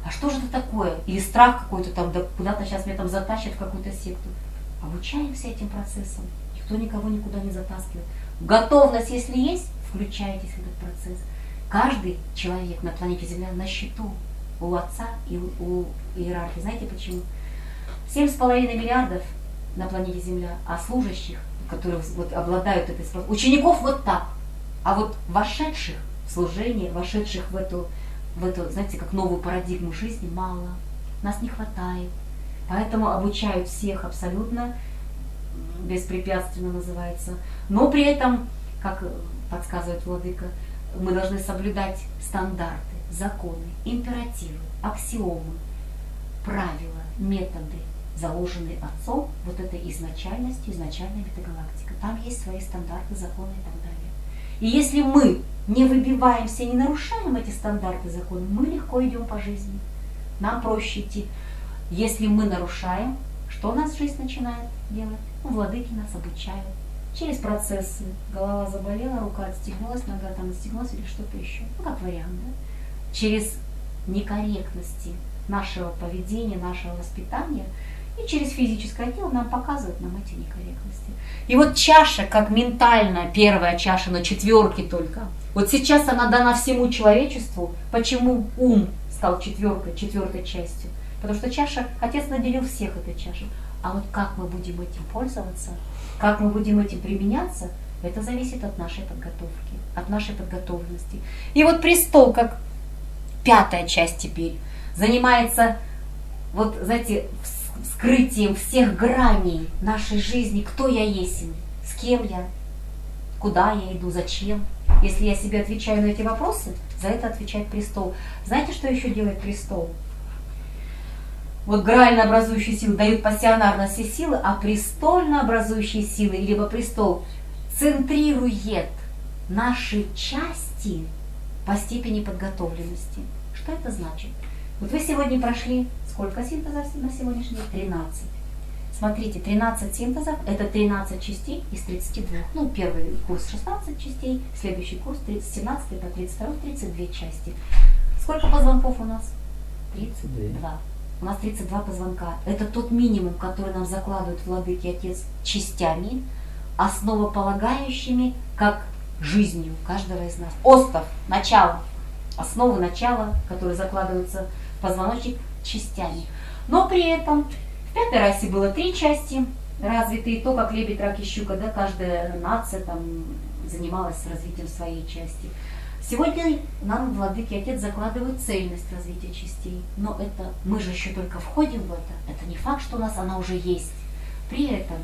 а что же это такое? Или страх какой-то там, да куда-то сейчас меня там затащат в какую-то секту. Обучаемся этим процессом. Никто никого никуда не затаскивает. Готовность, если есть, включайтесь в этот процесс. Каждый человек на планете Земля на счету у Отца и у иерархии. Знаете почему? Семь с половиной миллиардов на планете Земля, а служащих, которые вот обладают этой способностью, учеников вот так, а вот вошедших в служение, вошедших в эту, в эту, знаете, как новую парадигму жизни, мало. Нас не хватает. Поэтому обучают всех абсолютно беспрепятственно, называется. Но при этом, как подсказывает Владыка, мы должны соблюдать стандарты, законы, императивы, аксиомы, правила, методы, заложенные Отцом, вот этой изначальностью, изначальной метагалактика. Там есть свои стандарты, законы и так далее. И если мы не выбиваемся, не нарушаем эти стандарты, законы, мы легко идем по жизни. Нам проще идти. Если мы нарушаем, что у нас жизнь начинает делать? Ну, владыки нас обучают. Через процессы. Голова заболела, рука отстегнулась, нога там отстегнулась или что-то еще. Ну, как вариант, да? Через некорректности нашего поведения, нашего воспитания и через физическое тело нам показывают нам эти некорректности. И вот чаша, как ментальная, первая чаша на четверке только. Вот сейчас она дана всему человечеству. Почему ум стал четверкой, четвертой частью? Потому что чаша, Отец наделил всех этой чашей. А вот как мы будем этим пользоваться, как мы будем этим применяться, это зависит от нашей подготовки, от нашей подготовленности. И вот престол, как пятая часть теперь, занимается, вот, знаете, вскрытием всех граней нашей жизни, кто я есть, с кем я, куда я иду, зачем. Если я себе отвечаю на эти вопросы, за это отвечает престол. Знаете, что еще делает престол? Вот грально образующие силы дают пассионарно все силы, а престольно образующие силы, либо престол, центрирует наши части по степени подготовленности. Что это значит? Вот вы сегодня прошли сколько синтезов на сегодняшний день? тринадцать. Смотрите, тринадцать синтезов – это тринадцать частей из тридцати двух. Ну, первый курс шестнадцать частей, следующий курс с семнадцатой по тридцать второй, тридцать две части. Сколько позвонков у нас? тридцать два. У нас тридцать два позвонка. Это тот минимум, который нам закладывает Владыки Отец частями, основополагающими, как жизнью каждого из нас. Остов, начало, основы начала, которые закладываются в позвоночник частями. Но при этом в пятой расе было три части развитые, то, как лебедь, рак и щука, да, каждая нация там занималась развитием своей части. Сегодня нам Владыки Отец закладывает цельность развития частей, но это мы же еще только входим в это, это не факт, что у нас она уже есть. При этом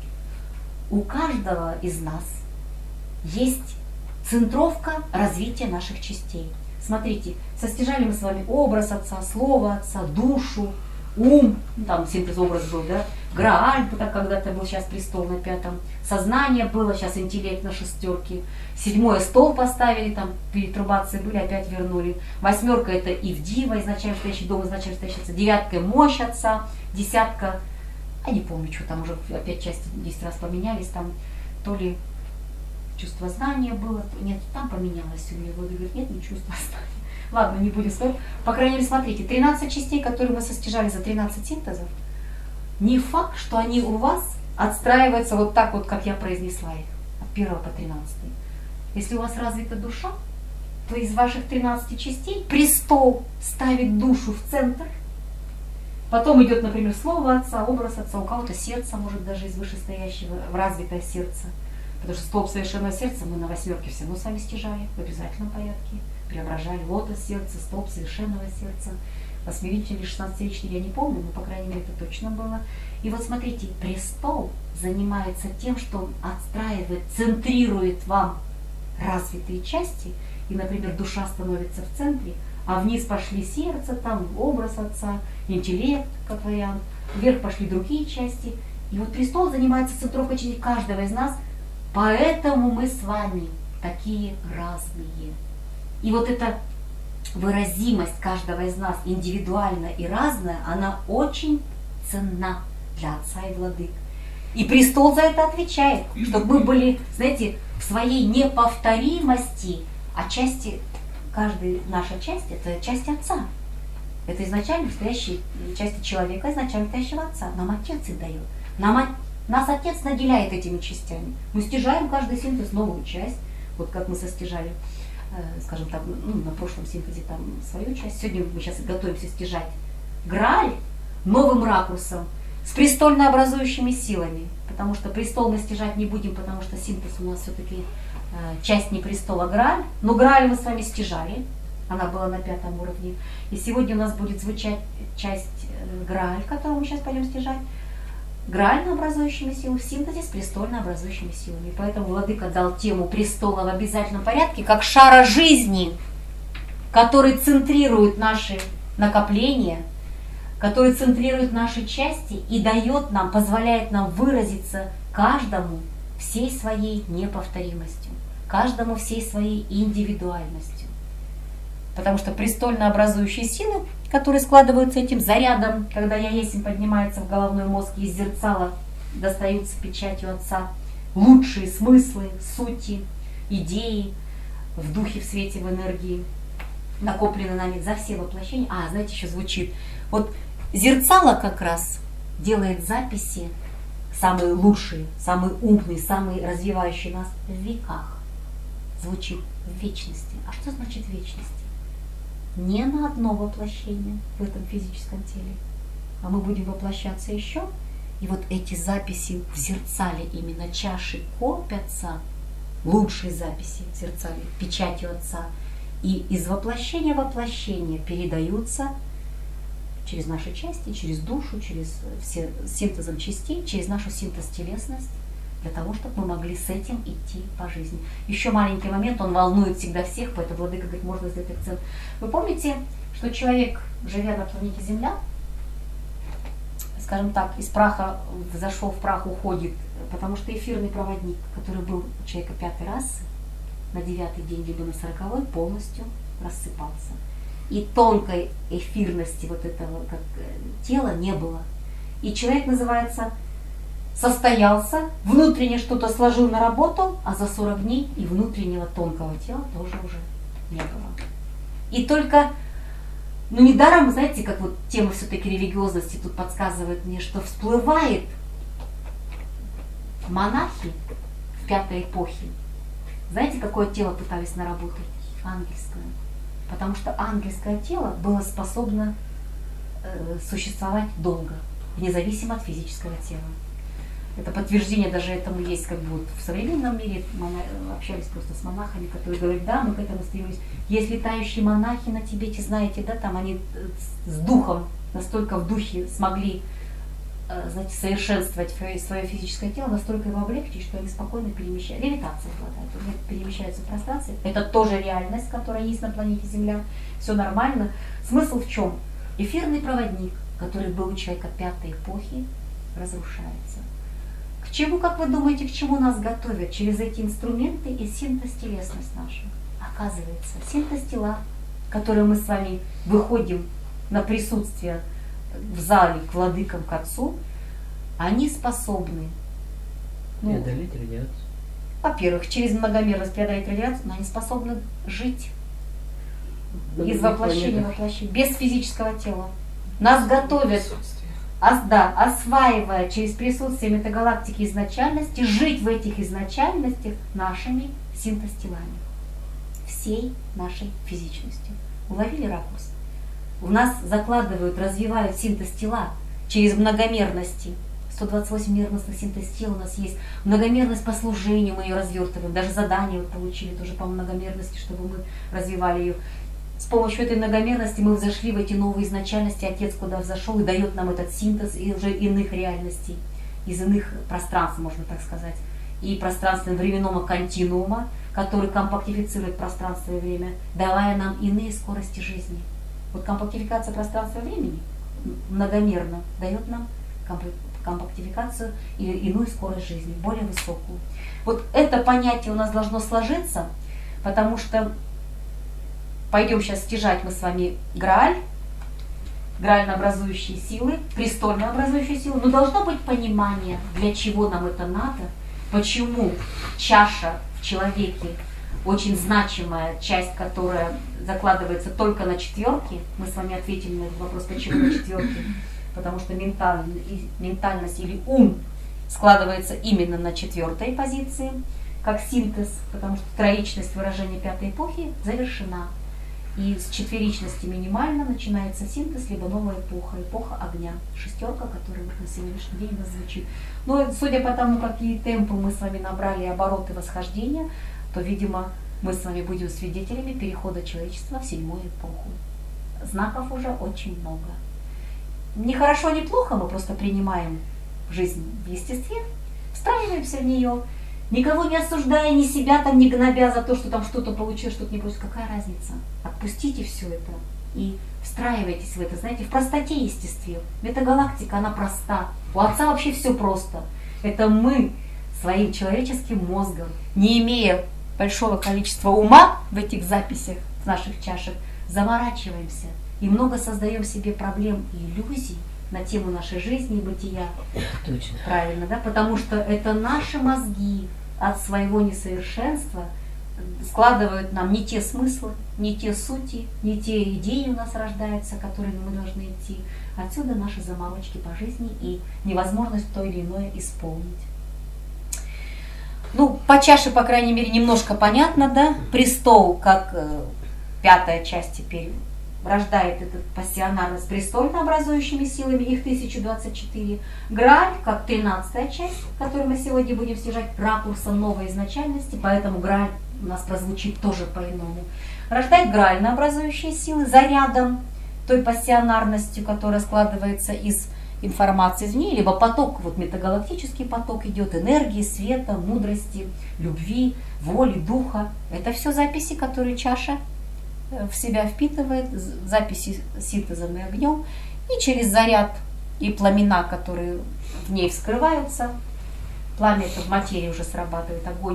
у каждого из нас есть центровка развития наших частей. Смотрите, состяжали мы с вами образ Отца, слово Отца, душу, ум, там синтез образ был, да, Грааль, так когда-то был, сейчас престол на пятом, сознание было, сейчас интеллект на шестерке, седьмое стол поставили, там перетрубации были, опять вернули, восьмерка это Ивдива, изначально стоящий дом, изначально стоящий Отца, девятка мощь Отца, десятка, а не помню, что там уже опять части десять раз поменялись, там то ли чувство знания было, нет, там поменялось у меня, Владыка говорит, нет, не чувство знания. Ладно, не будем сказать. По крайней мере, смотрите, тринадцать частей, которые мы состяжали за тринадцать синтезов, не факт, что они у вас отстраиваются вот так вот, как я произнесла их, от первого по тринадцатый. Если у вас развита душа, то из ваших тринадцати частей престол ставит душу в центр, потом идет, например, слово Отца, образ Отца, у кого-то сердце, может, даже из вышестоящего, в развитое сердце. Потому что столб совершенного сердца мы на восьмерке все равно с вами стяжали в обязательном порядке. Преображали лотос сердца, столб совершенного сердца, восьмеричный или шестнадцатиричный, я не помню, но, по крайней мере, это точно было. И вот смотрите, престол занимается тем, что он отстраивает, центрирует вам развитые части, и, например, душа становится в центре, а вниз пошли сердце, там образ Отца, интеллект, как вариант, вверх пошли другие части. И вот престол занимается центровкой частей каждого из нас, поэтому мы с вами такие разные. И вот эта выразимость каждого из нас, индивидуальная и разная, она очень ценна для Отца и Владык. И престол за это отвечает, чтобы мы были, знаете, в своей неповторимости, а части, каждая наша часть, это часть Отца. Это изначально настоящие части человека, изначально настоящего Отца. Нам Отец их дает. Нам, от... Нас Отец наделяет этими частями. Мы стяжаем каждый синтез новую часть. Вот как мы состяжали, э, скажем так, ну, на прошлом синтезе там свою часть. Сегодня мы сейчас готовимся стяжать Грааль новым ракурсом с престольно-образующими силами. Потому что престол мы стяжать не будем, потому что синтез у нас все-таки э, часть не престола Грааль. Но Грааль мы с вами стяжали. Она была на пятом уровне. И сегодня у нас будет звучать часть э, Грааль, которую мы сейчас пойдем стяжать. Граально-образующими силами в синтезе с престольно-образующими силами. Поэтому Владыка дал тему престола в обязательном порядке, как шара жизни, который центрирует наши накопления, который центрирует наши части и дает нам, позволяет нам выразиться каждому всей своей неповторимостью, каждому всей своей индивидуальностью. Потому что престольно-образующие силы, которые складываются этим зарядом, когда я есть, им поднимается в головной мозг и из зерцала достаются печатью Отца лучшие смыслы, сути, идеи в духе, в свете, в энергии, накоплены нами за все воплощения. А, знаете, еще звучит. Вот зерцало как раз делает записи самые лучшие, самые умные, самые развивающие нас в веках. Звучит в вечности. А что значит вечности? Не на одно воплощение в этом физическом теле, а мы будем воплощаться еще. И вот эти записи в зерцале, именно чаши копятся, лучшие записи в зерцале, печатью Отца, и из воплощения в воплощение передаются через наши части, через душу, через все синтезом частей, через нашу синтез-телесность, для того, чтобы мы могли с этим идти по жизни. Еще маленький момент, он волнует всегда всех, поэтому Владыка говорит, можно сделать акцент. Вы помните, что человек, живя на планете Земля, скажем так, из праха зашел в прах, уходит, потому что эфирный проводник, который был у человека пятой расы, на девятый день, либо на сороковой, полностью рассыпался. И тонкой эфирности вот этого как, тела не было. И человек называется... состоялся, внутренне что-то сложил, наработал, а за сорок дней и внутреннего тонкого тела тоже уже не было. И только, ну недаром, знаете, как вот тема все-таки религиозности тут подсказывает мне, что всплывает монахи в пятой эпохе. Знаете, какое тело пытались наработать? Ангельское. Потому что ангельское тело было способно э, существовать долго, независимо от физического тела. Это подтверждение даже этому есть как бы вот в современном мире. Мы общались просто с монахами, которые говорят, да, мы к этому стремились. Есть летающие монахи на Тибете, знаете, да, там они с духом, настолько в духе смогли, знаете, совершенствовать свое физическое тело, настолько его облегчить, что они спокойно перемещаются. Левитация обладает, они перемещаются в пространстве. Это тоже реальность, которая есть на планете Земля. Все нормально. Смысл в чем? Эфирный проводник, который был у человека пятой эпохи, разрушается. К чему, как вы думаете, к чему нас готовят через эти инструменты и синтез-телесность наша? Оказывается, синтез-тела, которые мы с вами выходим на присутствие в зале к владыкам, к Отцу, они способны, ну, преодолеть радиацию. Во-первых, через многомерность преодолеть радиацию, но они способны жить из воплощения в воплощение, без физического тела. Нас готовят, ос, да, осваивая через присутствие метагалактики изначальности, жить в этих изначальностях нашими синтез-телами, всей нашей физичностью. Уловили ракурс? В нас закладывают, развивают синтез-тела через многомерности. сто двадцать восемь мерностных синтез-тел у нас есть. Многомерность по служению мы ее развертываем. Даже задание вот получили тоже по многомерности, чтобы мы развивали ее. С помощью этой многомерности мы взошли в эти новые изначальности. Отец куда взошел и дает нам этот синтез и уже иных реальностей, из иных пространств, можно так сказать. И пространственно-временного континуума, который компактифицирует пространство и время, давая нам иные скорости жизни. Вот компактификация пространства и времени многомерно дает нам компактификацию или иную скорость жизни, более высокую. Вот это понятие у нас должно сложиться, потому что пойдем сейчас стяжать мы с вами Грааль, граально-образующие силы, престольно-образующие силы, но должно быть понимание, для чего нам это надо, почему чаша в человеке очень значимая часть, которая закладывается только на четверке. Мы с вами ответили на этот вопрос, почему на четверке. Потому что ментальность или ум складывается именно на четвертой позиции, как синтез, потому что троичность выражения пятой эпохи завершена. И с четверичности минимально начинается синтез, либо новая эпоха, эпоха огня, шестерка, которая вот на сегодняшний день у нас звучит. Но судя по тому, какие темпы мы с вами набрали, обороты восхождения, то, видимо, мы с вами будем свидетелями перехода человечества в седьмую эпоху. Знаков уже очень много. Не хорошо, не плохо, мы просто принимаем жизнь в естестве, встраиваемся в нее, никого не осуждая, ни себя там не гнобя за то, что там что-то получилось, что-то не получилось. Какая разница? Отпустите все это и встраивайтесь в это, знаете, в простоте естестве. Метагалактика, она проста. У Отца вообще все просто. Это мы своим человеческим мозгом, не имея большого количества ума в этих записях, в наших чашах, заморачиваемся и много создаем себе проблем и иллюзий на тему нашей жизни и бытия. Точно. Правильно, да? Потому что это наши мозги от своего несовершенства складывают нам не те смыслы, не те сути, не те идеи у нас рождаются, которыми мы должны идти. Отсюда наши заморочки по жизни и невозможность то или иное исполнить. Ну, по чаше, по крайней мере, немножко понятно, да? Престол, как э, пятая часть теперь, рождает этот пассионарно с престольно образующими силами, их тысяча двадцать четыре. Грааль, как тринадцатая часть, которую мы сегодня будем снижать ракурсом новой изначальности, поэтому Грааль у нас прозвучит тоже по-иному. Рождает граально образующие силы зарядом, той пассионарностью, которая складывается из информации извне, либо поток, вот метагалактический поток идет, энергии, света, мудрости, любви, воли, духа. Это все записи, которые чаша в себя впитывает, записи синтезом и огнем, и через заряд и пламена, которые в ней вскрываются. Пламя это в материи уже срабатывает, огонь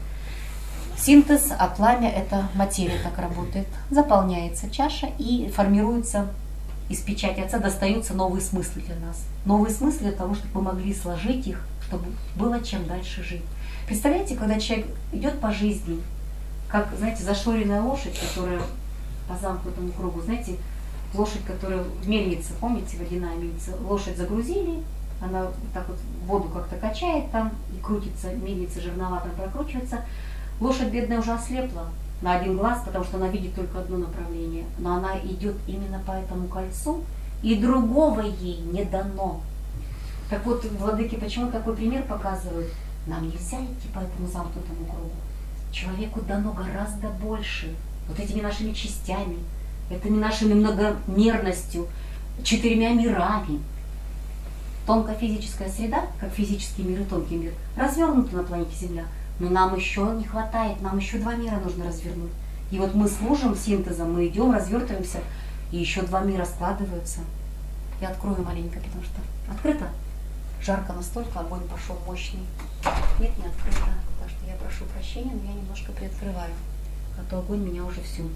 синтез, а пламя это материя так работает. Заполняется чаша и формируется из печати Отца, достаются новые смыслы для нас. Новые смыслы для того, чтобы мы могли сложить их, чтобы было чем дальше жить. Представляете, когда человек идет по жизни, как, знаете, зашоренная лошадь, которая по замкнутому кругу, знаете, лошадь, которая мельница, помните, водяная мельница, лошадь загрузили, она так вот воду как-то качает там и крутится, мельница жирновато прокручивается. Лошадь бедная уже ослепла на один глаз, потому что она видит только одно направление, но она идет именно по этому кольцу, и другого ей не дано. Так вот, владыки, почему такой пример показывают? Нам нельзя идти по этому замкнутому кругу. Человеку дано гораздо больше. Вот этими нашими частями, этими нашими многомерностью, четырьмя мирами. Тонкая физическая среда, как физический мир и тонкий мир, развернута на планете Земля. Но нам еще не хватает, нам еще два мира нужно развернуть. И вот мы служим синтезом, мы идем, развертываемся, и еще два мира складываются. Я открою маленько, потому что открыто. Жарко настолько, огонь пошел мощный. Нет, не открыто. Так что я прошу прощения, но я немножко приоткрываю. А то огонь меня уже всю.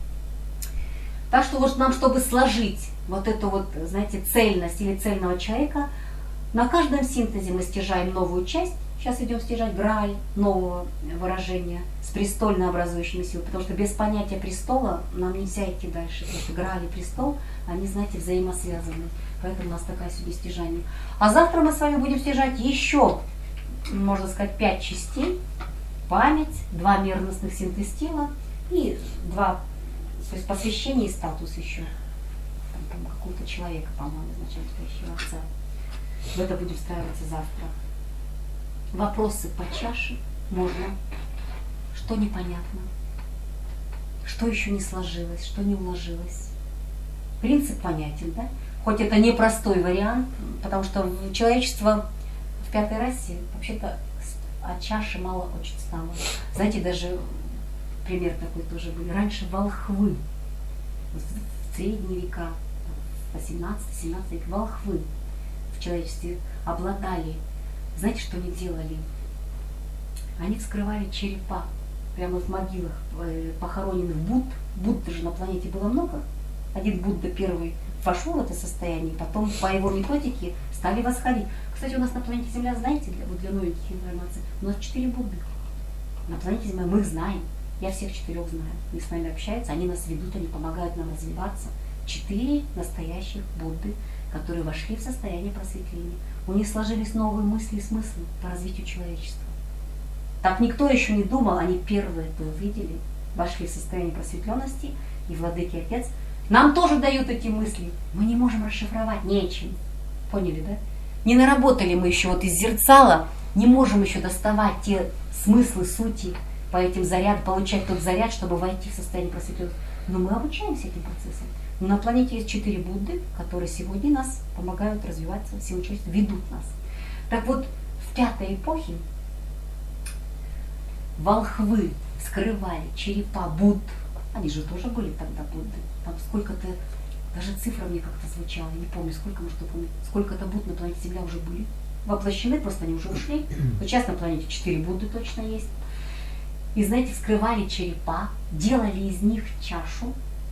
Так что вот нам, чтобы сложить вот эту вот, знаете, цельность или цельного человека, на каждом синтезе мы стяжаем новую часть. Сейчас идем стяжать Грааль нового выражения с престольно образующими силами, потому что без понятия престола нам нельзя идти дальше, потому что Грааль и престол, они, знаете, взаимосвязаны, поэтому у нас такая себе стяжание. А завтра мы с вами будем стяжать еще, можно сказать, пять частей: память, два мерностных синтез тела и два, то есть посвящение и статус еще, там, там какого-то человека, по-моему, изначально стоящего Отца. В это будем встраиваться завтра. Вопросы по чаше можно. Что непонятно? Что еще не сложилось? Что не уложилось? Принцип понятен, да? Хоть это непростой вариант, потому что человечество в пятой расе вообще-то от чаши мало очень стало. Знаете, даже пример такой тоже был. Раньше волхвы, в средние века, восемнадцатый-семнадцатый век, волхвы в человечестве обладали. Знаете, что они делали? Они вскрывали черепа прямо в могилах похороненных Будд. Будд же на планете было много. Один Будда первый вошел в это состояние, потом по его методике стали восходить. Кстати, у нас на планете Земля, знаете, для, вот для новеньких информации, у нас четыре Будды. На планете Земля мы их знаем. Я всех четырех знаю. Они с нами общаются, они нас ведут, они помогают нам развиваться. Четыре настоящих Будды, которые вошли в состояние просветления. У них сложились новые мысли и смыслы по развитию человечества. Так никто еще не думал, они первые это увидели, вошли в состояние просветленности, и Владыки Отец нам тоже дают эти мысли. Мы не можем расшифровать, нечем. Поняли, да? Не наработали мы еще вот из зерцала, не можем еще доставать те смыслы, сути по этим зарядам, получать тот заряд, чтобы войти в состояние просветленности. Но мы обучаемся этим процессом. Но на планете есть четыре Будды, которые сегодня нас помогают развиваться, всем человечеству, ведут нас. Так вот, в пятой эпохе волхвы вскрывали черепа Будд. Они же тоже были тогда Будды. Там сколько-то, даже цифра мне как-то звучала, я не помню, сколько, может, помню, сколько-то Будд на планете Земля уже были. Воплощены, просто они уже ушли. Но сейчас на планете четыре Будды точно есть. И, знаете, вскрывали черепа, делали из них чашу.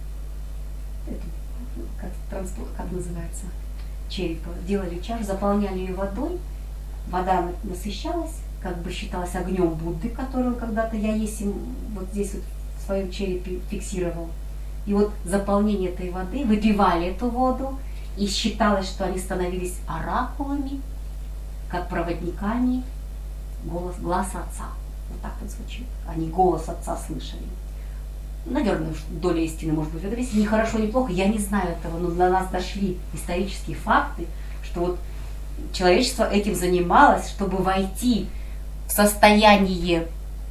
Это, как, транспорт, как называется? Череп. Делали чашу, заполняли ее водой. Вода насыщалась, как бы считалась огнем Будды, которую когда-то я есть вот здесь вот в своем черепе фиксировал. И вот заполнение этой воды, выпивали эту воду, и считалось, что они становились оракулами, как проводниками голос, глаз Отца. Вот так вот звучит. Они голос Отца слышали. Наверное, доля истины может быть в этом. Если не хорошо, не плохо, я не знаю этого, но до нас дошли исторические факты, что вот человечество этим занималось, чтобы войти в состояние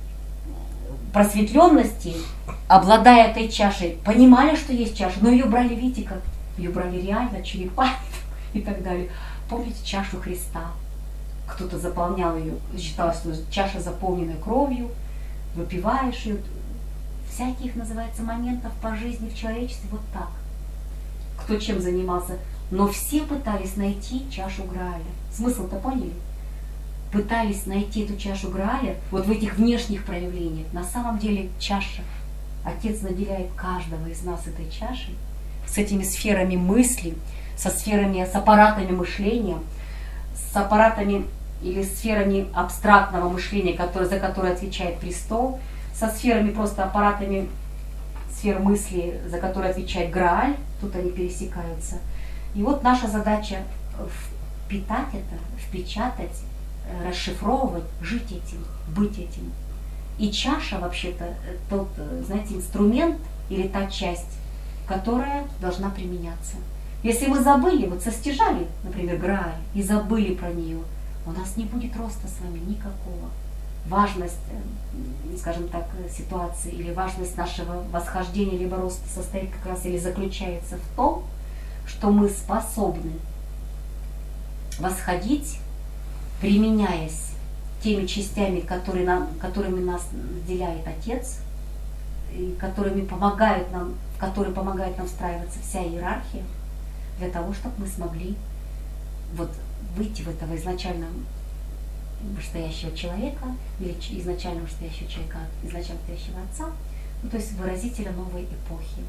просветленности, обладая этой чашей. Понимали, что есть чаша, но ее брали, видите, как ее брали реально, черепа и так далее. Помните чашу Христа? Кто-то заполнял ее, считалось, что чаша заполнена кровью, выпиваешь ее. Всяких, называется, моментов по жизни в человечестве вот так. Кто чем занимался. Но все пытались найти чашу Грааля. Смысл-то поняли? Пытались найти эту чашу Грааля вот в этих внешних проявлениях. На самом деле чаша. Отец наделяет каждого из нас этой чашей, с этими сферами мысли, со сферами, с аппаратами мышления, с аппаратами или сферами абстрактного мышления, который, за которые отвечает престол, со сферами, просто аппаратами сфер мысли, за которые отвечает Грааль, тут они пересекаются. И вот наша задача впитать это, впечатать, расшифровывать, жить этим, быть этим. И чаша, вообще-то, тот, знаете, инструмент или та часть, которая должна применяться. Если мы забыли, вот состяжали, например, Грааль, и забыли про нее, у нас не будет роста с вами никакого. Важность, скажем так, ситуации или важность нашего восхождения либо роста состоит как раз или заключается в том, что мы способны восходить, применяясь теми частями, которые нам, которыми нас наделяет Отец, и которыми помогают нам, в которые помогает нам встраиваться вся иерархия, для того, чтобы мы смогли вот выйти в этого изначально вышестоящего человека, или изначально вышестоящего человека, изначально вышестоящего Отца, ну, то есть выразителя новой эпохи.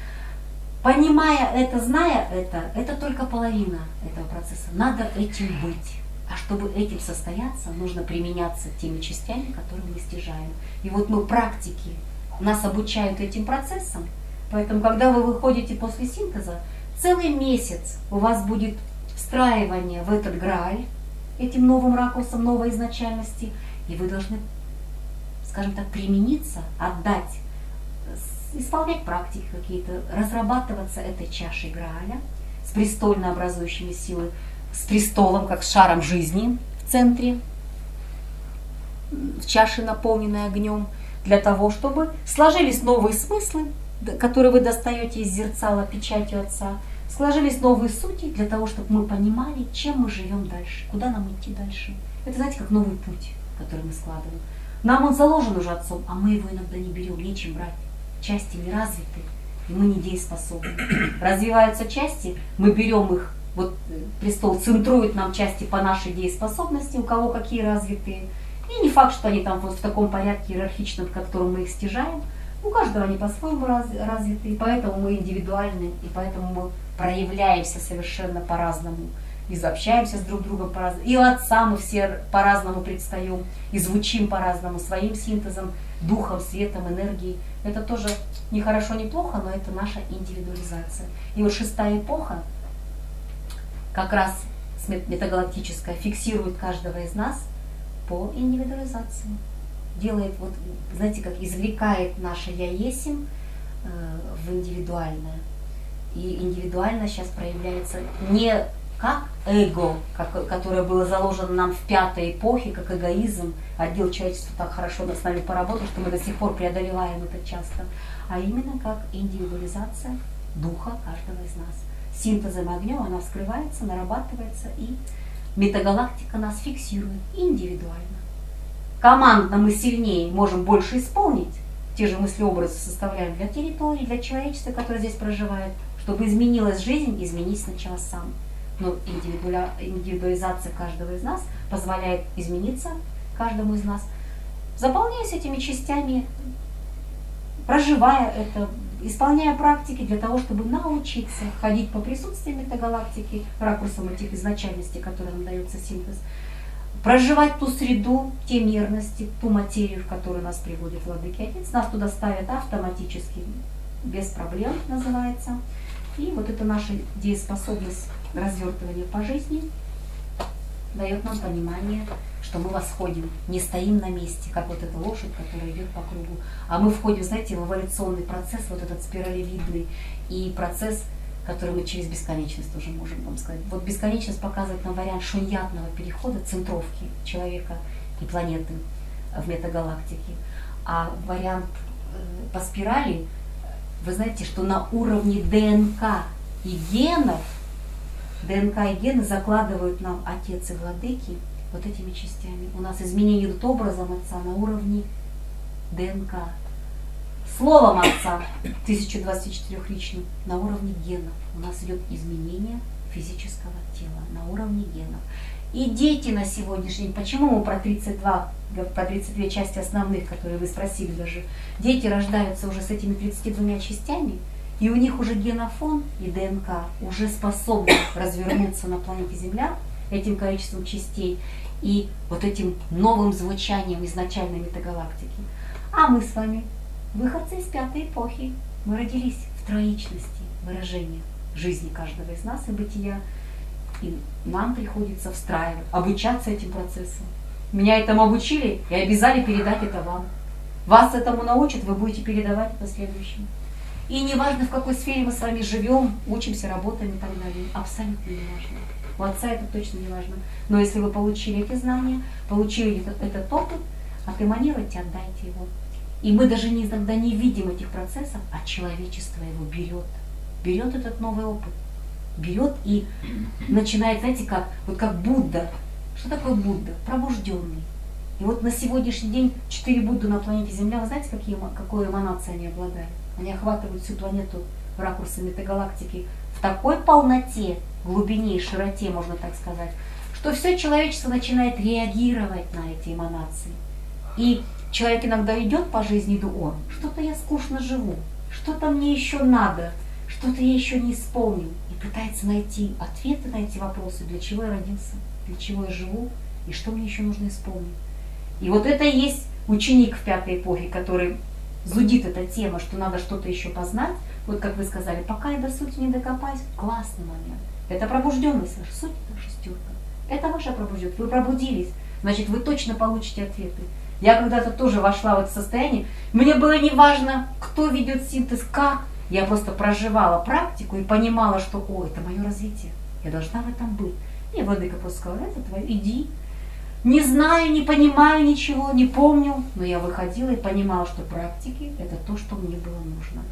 Понимая это, зная это, это только половина этого процесса. Надо этим быть. А чтобы этим состояться, нужно применяться теми частями, которые мы стяжаем. И вот мы практики, нас обучают этим процессам, поэтому когда вы выходите после синтеза, целый месяц у вас будет встраивание в этот Грааль, этим новым ракурсом, новой изначальности, и вы должны, скажем так, примениться, отдать, исполнять практики какие-то, разрабатываться этой чашей Грааля с престольно образующими силой, с престолом, как с шаром жизни в центре, в чаше, наполненной огнем, для того, чтобы сложились новые смыслы, которые вы достаете из зерцала печатью Отца, сложились новые сути для того, чтобы мы понимали, чем мы живем дальше, куда нам идти дальше. Это, знаете, как новый путь, который мы складываем. Нам он заложен уже Отцом, а мы его иногда не берем, нечем брать. Части не развиты, и мы недееспособны. Развиваются части, мы берем их, вот престол центрует нам части по нашей дееспособности, у кого какие развитые. И не факт, что они там вот в таком порядке иерархичном, в котором мы их стяжаем. У каждого они по-своему раз, развиты, и поэтому мы индивидуальны, и поэтому мы проявляемся совершенно по-разному, и общаемся с друг другом по-разному, и у Отца мы все по-разному предстаем, и звучим по-разному, своим синтезом, духом, светом, энергией. Это тоже не хорошо, не плохо, но это наша индивидуализация. И вот шестая эпоха, как раз метагалактическая, фиксирует каждого из нас по индивидуализации. Делает, вот, знаете, как извлекает наше «я есмь» э, в индивидуальное. И индивидуально сейчас проявляется не как эго, как, которое было заложено нам в пятой эпохе, как эгоизм, отдел человечества так хорошо с нами поработал, что мы до сих пор преодолеваем это часто, а именно как индивидуализация духа каждого из нас. Синтезом огнем она вскрывается, нарабатывается, и метагалактика нас фиксирует индивидуально. Командно мы сильнее можем больше исполнить, те же мысли-образы составляем для территории, для человечества, которое здесь проживает. Чтобы изменилась жизнь, изменить сначала сам. Но индивидуализация каждого из нас позволяет измениться каждому из нас, заполняясь этими частями, проживая это, исполняя практики для того, чтобы научиться ходить по присутствию метагалактики, ракурсом этих изначальностей, которые нам дается синтез, проживать ту среду, те мерности, ту материю, в которую нас приводит Владыки Отец. Нас туда ставят автоматически, без проблем называется. И вот эта наша дееспособность развертывания по жизни дает нам понимание, что мы восходим, не стоим на месте, как вот эта лошадь, которая идет по кругу, а мы входим, знаете, в эволюционный процесс, вот этот спиралевидный, и процесс, который мы через бесконечность тоже можем вам сказать. Вот бесконечность показывает нам вариант шуньятного перехода, центровки человека и планеты в метагалактике, а вариант э, по спирали, вы знаете, что на уровне ДНК и генов, ДНК и гены закладывают нам Отец и Владыки вот этими частями. У нас изменения идут образом Отца на уровне ДНК. Словом Отца, тысяча двадцать четыре личным, на уровне генов. У нас идет изменение физического тела на уровне генов. И дети на сегодняшний день, почему мы про тридцать два, про тридцать две части основных, которые вы спросили даже, дети рождаются уже с этими тридцатью двумя частями, и у них уже генофон и ДНК уже способны развернуться на планете Земля этим количеством частей и вот этим новым звучанием изначальной метагалактики. А мы с вами выходцы из пятой эпохи. Мы родились в троичности выражения жизни каждого из нас и бытия. И нам приходится встраивать, обучаться этим процессам. Меня этому обучили и обязали передать это вам. Вас этому научат, вы будете передавать это следующим. И неважно, в какой сфере мы с вами живем, учимся, работаем и так далее. Абсолютно не важно. У отца это точно не важно. Но если вы получили эти знания, получили этот, этот опыт, отэманируйте, отдайте его. И мы даже не, иногда не видим этих процессов, а человечество его берет. Берет этот новый опыт. Берет и начинает, знаете, как, вот как Будда. Что такое Будда? Пробужденный. И вот на сегодняшний день четыре Будды на планете Земля, вы знаете, какие, какой эманацией они обладают? Они охватывают всю планету ракурса метагалактики в такой полноте, глубине и широте, можно так сказать, что все человечество начинает реагировать на эти эманации. И человек иногда идет по жизни и думает: о, что-то я скучно живу, что-то мне еще надо, что-то я еще не исполнил. И пытается найти ответы на эти вопросы, для чего я родился, для чего я живу и что мне еще нужно исполнить. И вот это и есть ученик в пятой эпохе, который зудит эта тема, что надо что-то еще познать. Вот как вы сказали, пока я до сути не докопаюсь, классный момент. Это пробужденность ваша, суть это шестерка. Это ваша пробужденность. Вы пробудились, значит, вы точно получите ответы. Я когда-то тоже вошла в это состояние. Мне было не важно, кто ведет синтез, как. Я просто проживала практику и понимала, что о, это мое развитие. Я должна в этом быть. И Владыка просто сказал: это твое, иди. Не знаю, не понимаю ничего, не помню, но я выходила и понимала, что практики это то, что мне было нужно.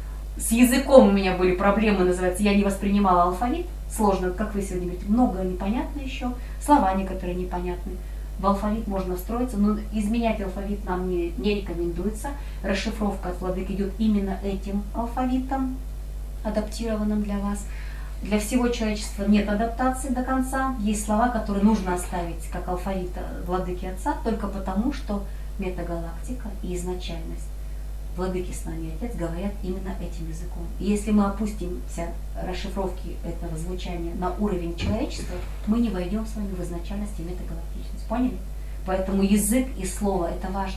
С языком у меня были проблемы, называется, я не воспринимала алфавит, сложно, как вы сегодня говорите, много непонятно еще, слова некоторые непонятны. В алфавит можно встроиться, но изменять алфавит нам не, не рекомендуется. Расшифровка от Владыки идет именно этим алфавитом, адаптированным для вас. Для всего человечества нет адаптации до конца. Есть слова, которые нужно оставить как алфавит Владыки Отца, только потому, что метагалактика и изначальность Владыки с нами Отец говорят именно этим языком. И если мы опустимся расшифровки этого звучания на уровень человечества, мы не войдем с вами в изначальность и метагалактичность. Поняли? Поэтому язык и слово это важно.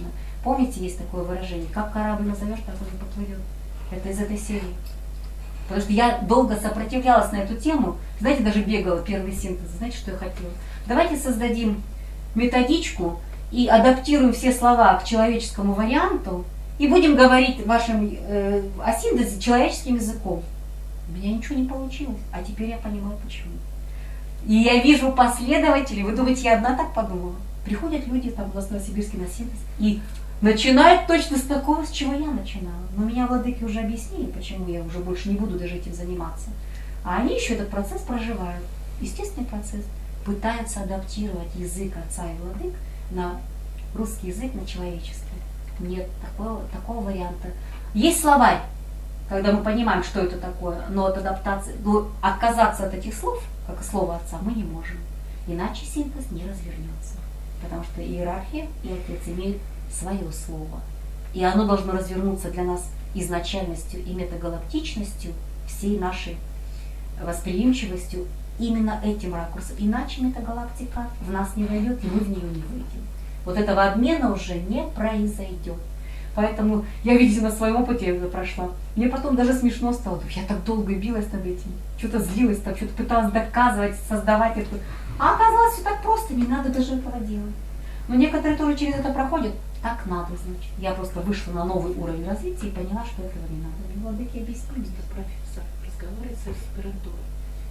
Помните, есть такое выражение, как корабль назовешь, так он и поплывет. Это из этой серии. Потому что я долго сопротивлялась на эту тему, знаете, даже бегала первый синтез, знаете, что я хотела? Давайте создадим методичку и адаптируем все слова к человеческому варианту и будем говорить вашим, э, о синтезе человеческим языком. У меня ничего не получилось, а теперь я понимаю, почему. И я вижу последователей, вы думаете, я одна так подумала? Приходят люди там в Новосибирске на синтез и начинают точно с такого, с чего я начинала. Но меня владыки уже объяснили, почему я уже больше не буду даже этим заниматься. А они еще этот процесс проживают. Естественный процесс. Пытаются адаптировать язык отца и владык на русский язык, на человеческий. Нет такого, такого варианта. Есть словарь, когда мы понимаем, что это такое, но от адаптации, но отказаться от этих слов, как и слово отца, мы не можем. Иначе синтез не развернется. Потому что иерархия и отец имеют свое слово. И оно должно развернуться для нас изначальностью и метагалактичностью, всей нашей восприимчивостью именно этим ракурсом. Иначе метагалактика в нас не войдет, и мы в нее не выйдем. Вот этого обмена уже не произойдет. Поэтому я, видите, на своем опыте я это прошла. Мне потом даже смешно стало. Я так долго билась над этим. Что-то злилась, там, что-то пыталась доказывать, создавать это. А оказалось, все так просто, не надо даже этого делать. Но некоторые тоже через это проходят. Так надо, значит. Я просто вышла на новый уровень развития и поняла, что этого не надо. Мне владыки объяснили. Профессор разговаривает с аспирантурой.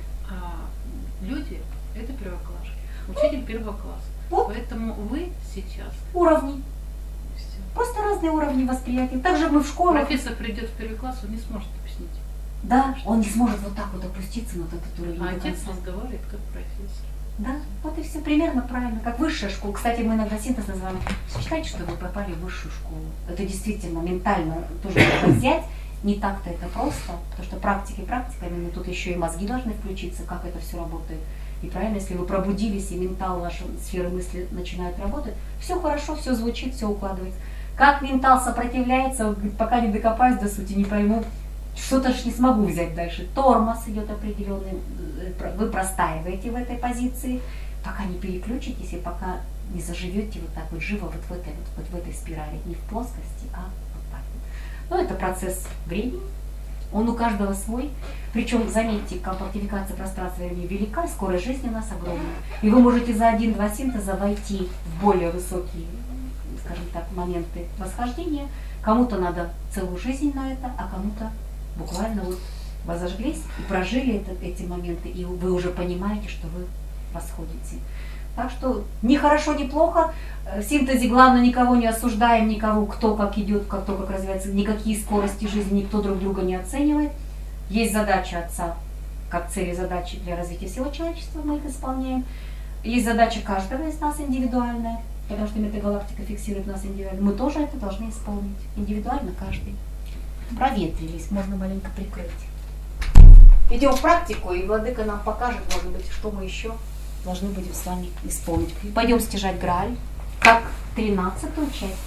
А люди – это первоклашки. Учитель первого класса. Вот. Поэтому вы сейчас… Уровни. Все. Просто разные уровни восприятия. Также мы в школе. Профессор придет в первый класс, он не сможет объяснить. Да, он не сможет вот так вот опуститься на этот уровень. А отец разговаривает как профессор. Да, вот и все примерно правильно, как высшая школа. Кстати, мы иногда синтез называем. Считайте, что вы попали в высшую школу. Это действительно ментально тоже надо взять. Не так-то это просто, потому что практики практиками, но тут еще и мозги должны включиться, как это все работает. И правильно, если вы пробудились, и ментал вашей сферы мысли начинает работать, все хорошо, все звучит, все укладывается. Как ментал сопротивляется, он говорит, пока не докопаюсь до сути, не пойму, что-то ж не смогу взять дальше. Тормоз идет определенный, вы простаиваете в этой позиции, пока не переключитесь и пока не заживете вот так вот живо вот в этой, вот, вот в этой спирали, не в плоскости, а вот так вот. Но это процесс времени, он у каждого свой. Причем, заметьте, компактификация пространства времени велика, скорость жизни у нас огромная. И вы можете за один-два синтеза войти в более высокие, скажем так, моменты восхождения. Кому-то надо целую жизнь на это, а кому-то буквально вот возожглись и прожили это, эти моменты, и вы уже понимаете, что вы восходите. Так что ни хорошо, ни плохо. В синтезе главное, никого не осуждаем, никого, кто как идет, как кто как развивается, никакие скорости жизни, никто друг друга не оценивает. Есть задача отца, как цели задачи для развития всего человечества, мы их исполняем. Есть задача каждого из нас индивидуальная, потому что метагалактика фиксирует нас индивидуально. Мы тоже это должны исполнить. Индивидуально каждый. Проветрились, можно маленько прикрыть. Идем в практику, и владыка нам покажет, может быть, что мы еще должны будем с вами исполнить. Пойдем стяжать Грааль, как тринадцатую часть.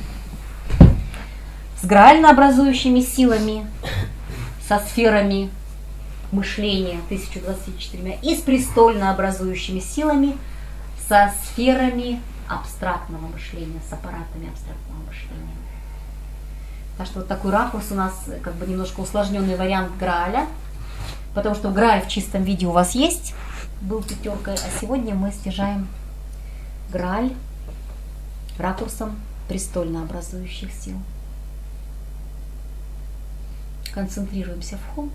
С граально-образующими силами, со сферами мышления тысяча двадцать четыре и с престольно-образующими силами, со сферами абстрактного мышления, с аппаратами абстрактного мышления. Так что вот такой ракурс у нас, как бы немножко усложненный вариант Грааля, потому что Грааль в чистом виде у вас есть, был пятеркой, а сегодня мы стяжаем Грааль ракурсом престольно образующих сил. Концентрируемся в хом.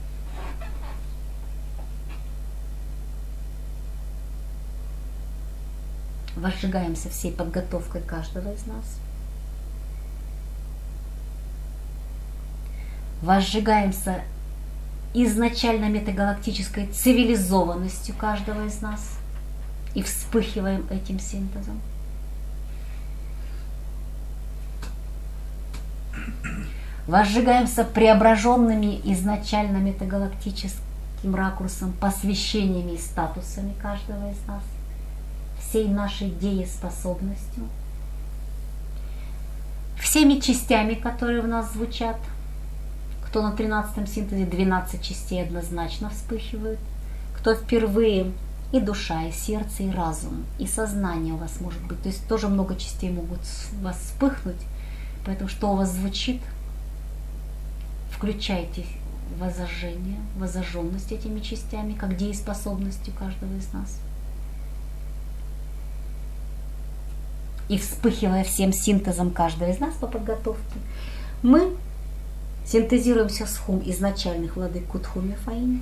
Возжигаемся всей подготовкой каждого из нас. Возжигаемся изначально метагалактической цивилизованностью каждого из нас и вспыхиваем этим синтезом. Возжигаемся преображенными изначально метагалактическим ракурсом, посвящениями и статусами каждого из нас, всей нашей дееспособностью, всеми частями, которые в нас звучат. Кто на тринадцатом синтезе, двенадцать частей однозначно вспыхивают. Кто впервые и душа, и сердце, и разум, и сознание у вас может быть. То есть тоже много частей могут у вас вспыхнуть. Поэтому что у вас звучит, включайте воззажение, воззаженность этими частями, как дееспособностью каждого из нас. И вспыхивая всем синтезом каждого из нас по подготовке, мы синтезируемся с хум изначальных владык Кутхуми Фаини.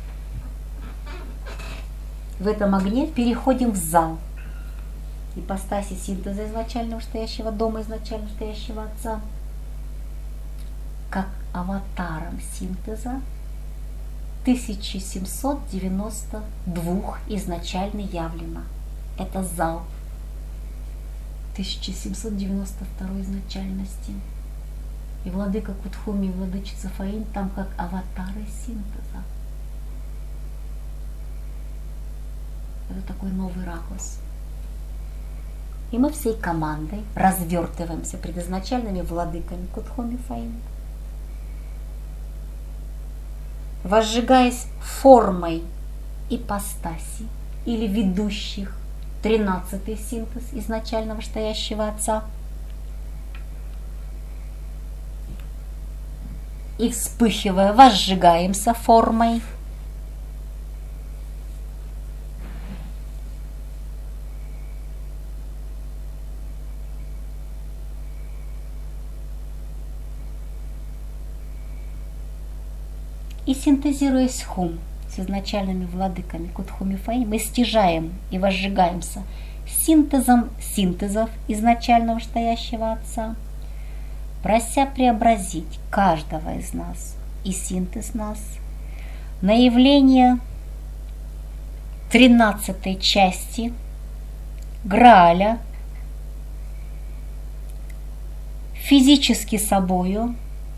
В этом огне переходим в зал ипостаси синтеза изначального стоящего дома, изначально стоящего Отца, как аватаром синтеза тысяча семьсот девяносто два изначально явлено. Это зал тысяча семьсот девяносто второй изначальности. И владыка Кутхуми и владычица Фаинь там как аватары синтеза. Это такой новый ракурс. И мы всей командой развертываемся пред изначальными владыками Кутхуми Фаинь, возжигаясь формой ипостаси или ведущих тринадцатый синтез изначального стоящего Отца, и вспыхивая, возжигаемся формой и синтезируясь хум с изначальными владыками Кутхуми Фаинь, мы стяжаем и возжигаемся синтезом синтезов изначального стоящего Отца, прося преобразить каждого из нас и синтез нас на явление тринадцатой части Грааля, физически собою,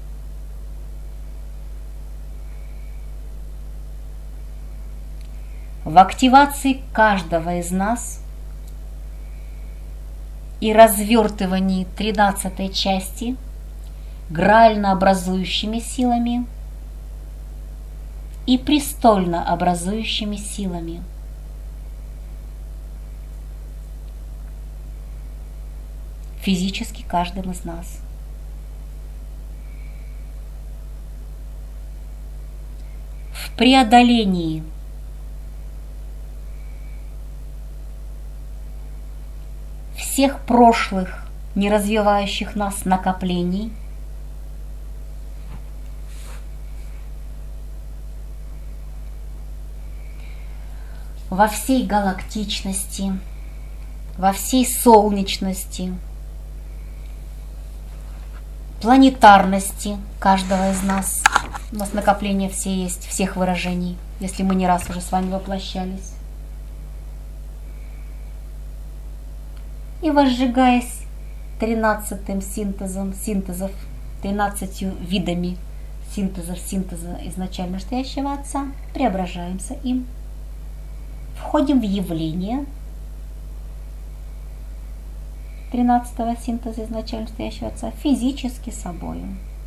в активации каждого из нас и развертывании тринадцатой части граально образующими силами и престольно образующими силами. Физически каждым из нас. В преодолении всех прошлых, не развивающих нас накоплений, во всей галактичности, во всей солнечности, планетарности каждого из нас. У нас накопления все есть, всех выражений, если мы не раз уже с вами воплощались. И возжигаясь тринадцатым синтезом, синтезов, тринадцатью видами синтезов, синтеза изначально стоящего Отца, преображаемся им, входим в явление тринадцатого синтеза изначально стоящего Отца физически собою.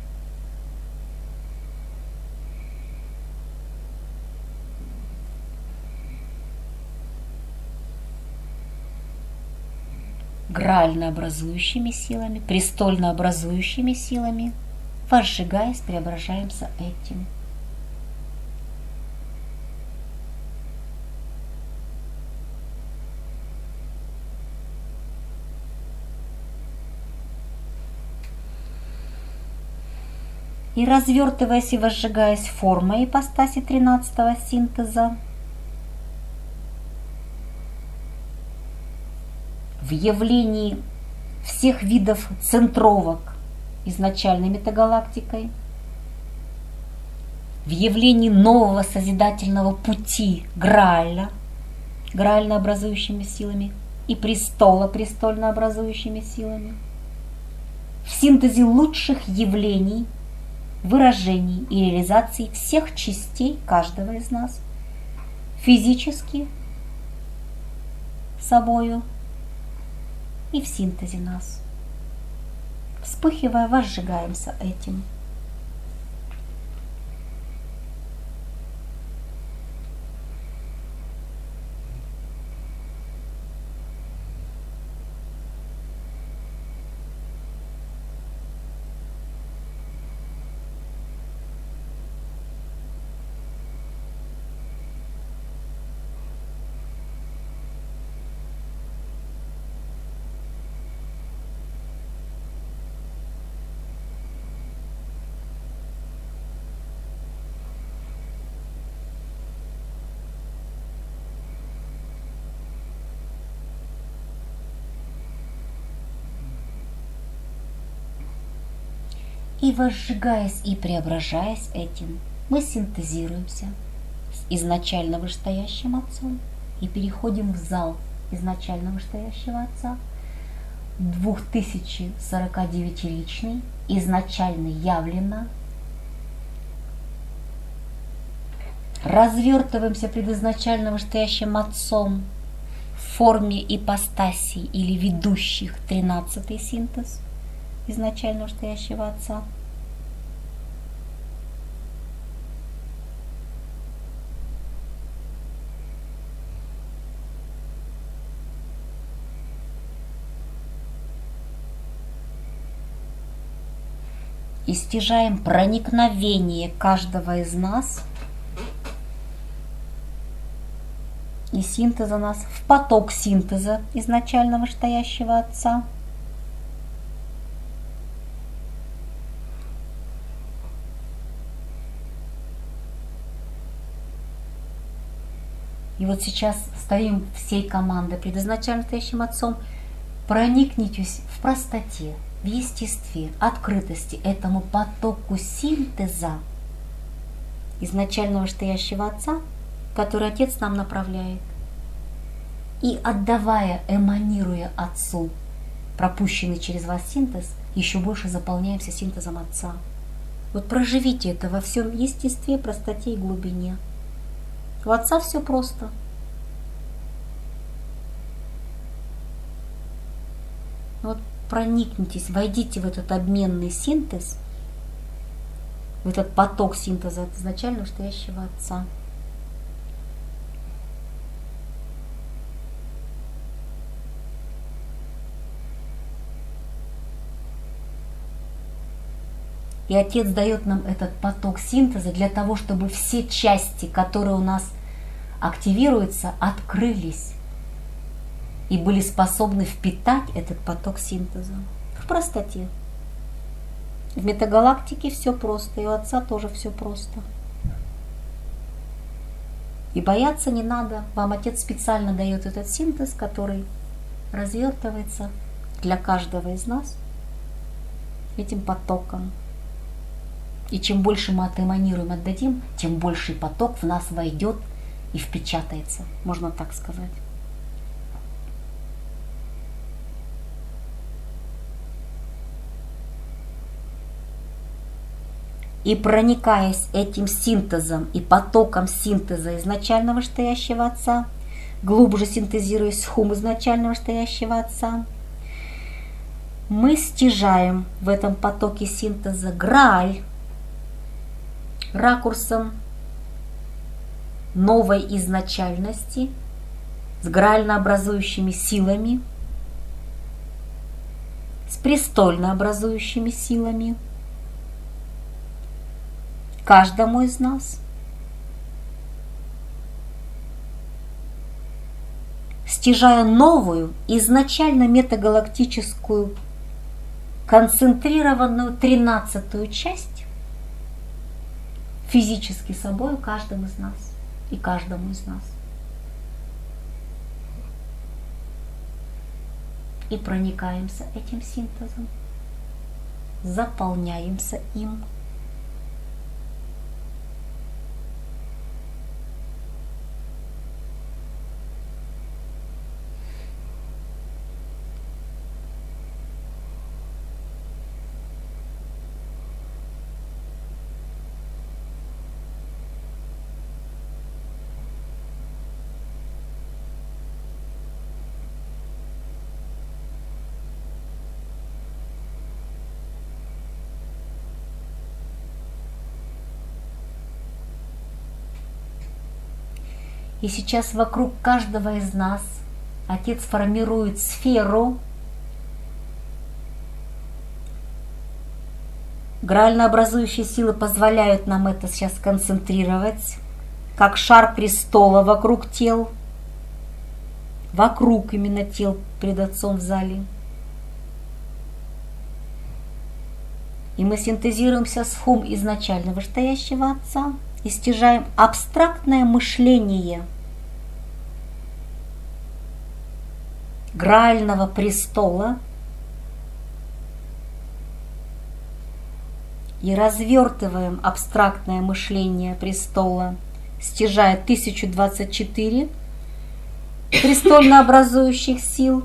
Грально образующими силами, престольно образующими силами, возжигаясь, преображаемся этим. И развертываясь и возжигаясь формой ипостаси тринадцатого синтеза, в явлении всех видов центровок изначальной метагалактикой, в явлении нового созидательного пути Грааля, граально образующими силами и престола престольно образующими силами, в синтезе лучших явлений, выражений и реализаций всех частей каждого из нас, физически собою и в синтезе нас. Вспыхивая, возжигаемся этим. И возжигаясь и преображаясь этим, мы синтезируемся с изначально вышестоящим Отцом и переходим в зал изначально вышестоящего Отца, две тысячи сорок девятиличный, изначально явлено, развертываемся пред изначально вышестоящим Отцом в форме ипостасей или ведущих тринадцатый синтез изначально вышестоящего Отца. И стяжаем проникновение каждого из нас и синтеза нас в поток синтеза изначально вышестоящего Отца. И вот сейчас стоим всей командой пред изначально стоящим Отцом. Проникнитесь в простоте, в естестве, открытости этому потоку синтеза изначально вышестоящего Отца, который Отец нам направляет. И отдавая, эманируя Отцу пропущенный через вас синтез, еще больше заполняемся синтезом Отца. Вот проживите это во всем естестве, простоте и глубине. У Отца все просто. Вот проникнитесь, войдите в этот обменный синтез, в этот поток синтеза от изначально вышестоящего Отца. И Отец дает нам этот поток синтеза для того, чтобы все части, которые у нас активируются, открылись и были способны впитать этот поток синтеза в простоте. В метагалактике все просто, и у Отца тоже все просто. И бояться не надо. Вам Отец специально дает этот синтез, который развертывается для каждого из нас этим потоком. И чем больше мы отэманируем, отдадим, тем больший поток в нас войдет и впечатается, можно так сказать. И проникаясь этим синтезом и потоком синтеза изначально вышестоящего Отца, глубже синтезируясь с хум изначально вышестоящего Отца, мы стяжаем в этом потоке синтеза Грааль ракурсом новой изначальности с граально образующими силами, с престольно образующими силами каждому из нас, стяжая новую, изначально метагалактическую, концентрированную тринадцатую часть физически собой каждому из нас и каждому из нас. И проникаемся этим синтезом, заполняемся им. И сейчас вокруг каждого из нас Отец формирует сферу, граально образующие силы позволяют нам это сейчас концентрировать, как шар престола вокруг тел, вокруг именно тел пред Отцом в зале. И мы синтезируемся с хум изначально вышестоящего Отца и стяжаем абстрактное мышление граального престола и развертываем абстрактное мышление престола, стяжая тысячу двадцать четыре престольно образующих сил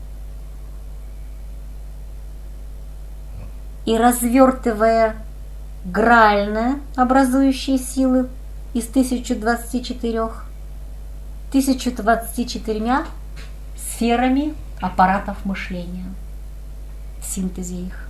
и развертывая граальные образующие силы из тысячи двадцати четырёх, тысячу двадцати четырьмя сферами аппаратов мышления, в синтезе их.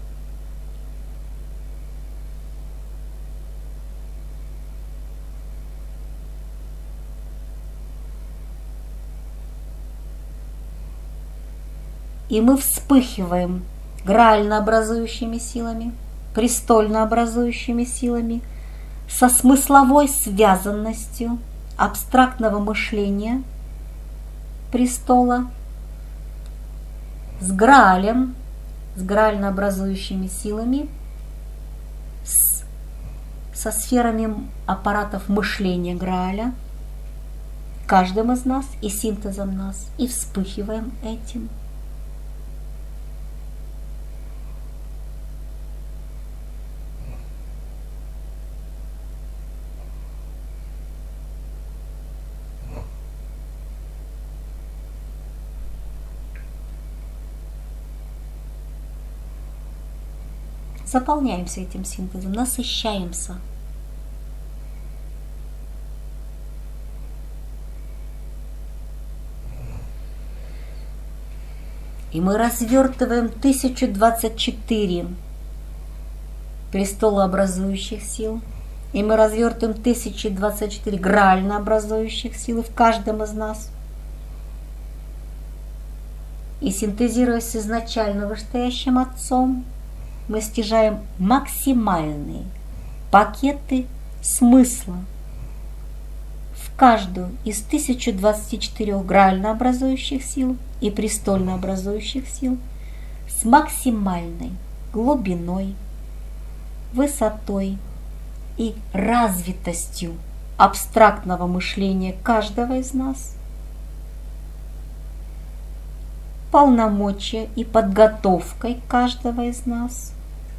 И мы вспыхиваем граально образующими силами, престольно образующими силами, со смысловой связанностью абстрактного мышления престола, с граалем, с граально образующими силами, с, со сферами аппаратов мышления грааля, каждым из нас и синтезом нас, и вспыхиваем этим. Заполняемся этим синтезом, насыщаемся. И мы развертываем тысячу двадцать четыре престолообразующих сил. И мы развертываем тысячу двадцать четыре граально образующих сил в каждом из нас. И синтезируясь с изначально вышестоящим Отцом, мы стяжаем максимальные пакеты смысла в каждую из тысячи двадцати четырёх граально образующих сил и престольно образующих сил с максимальной глубиной, высотой и развитостью абстрактного мышления каждого из нас, полномочия и подготовкой каждого из нас,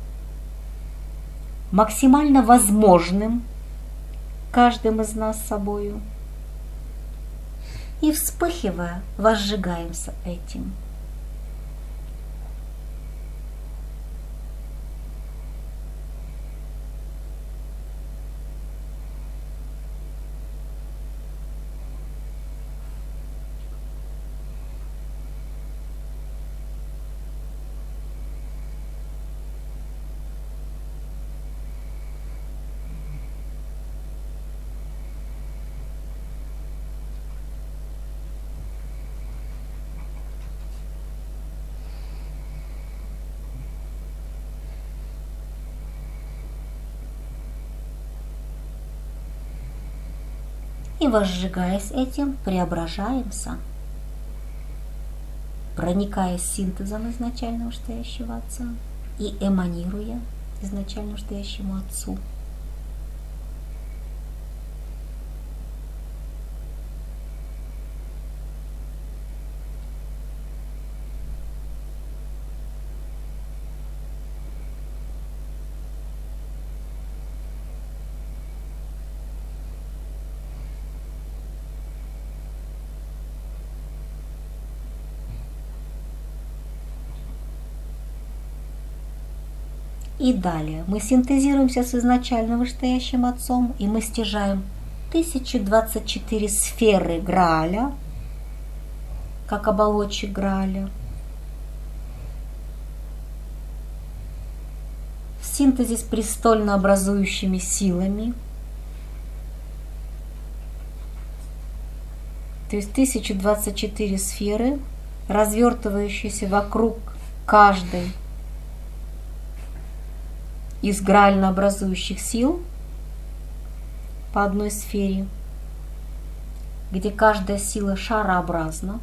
максимально возможным каждым из нас собою, и вспыхивая, возжигаемся этим. И, возжигаясь этим, преображаемся, проникаясь синтезом изначально вышестоящего Отца и эманируя изначально вышестоящему Отцу. И далее мы синтезируемся с изначально вышестоящим Отцом, и мы стяжаем тысячу двадцать четыре сферы Грааля, как оболочек Грааля, в синтезе с престольно образующими силами, то есть тысяча двадцать четыре сферы, развертывающиеся вокруг каждой из граально образующих сил по одной сфере, где каждая сила шарообразна,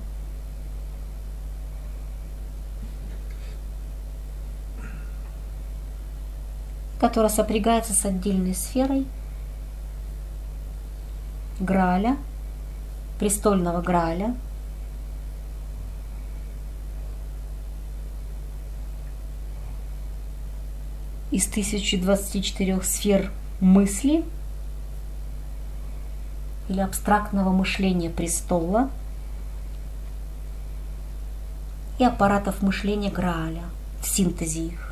которая сопрягается с отдельной сферой Грааля, престольного Грааля, и из тысячи двадцати четырёх сфер мысли или абстрактного мышления престола и аппаратов мышления Грааля в синтезе их.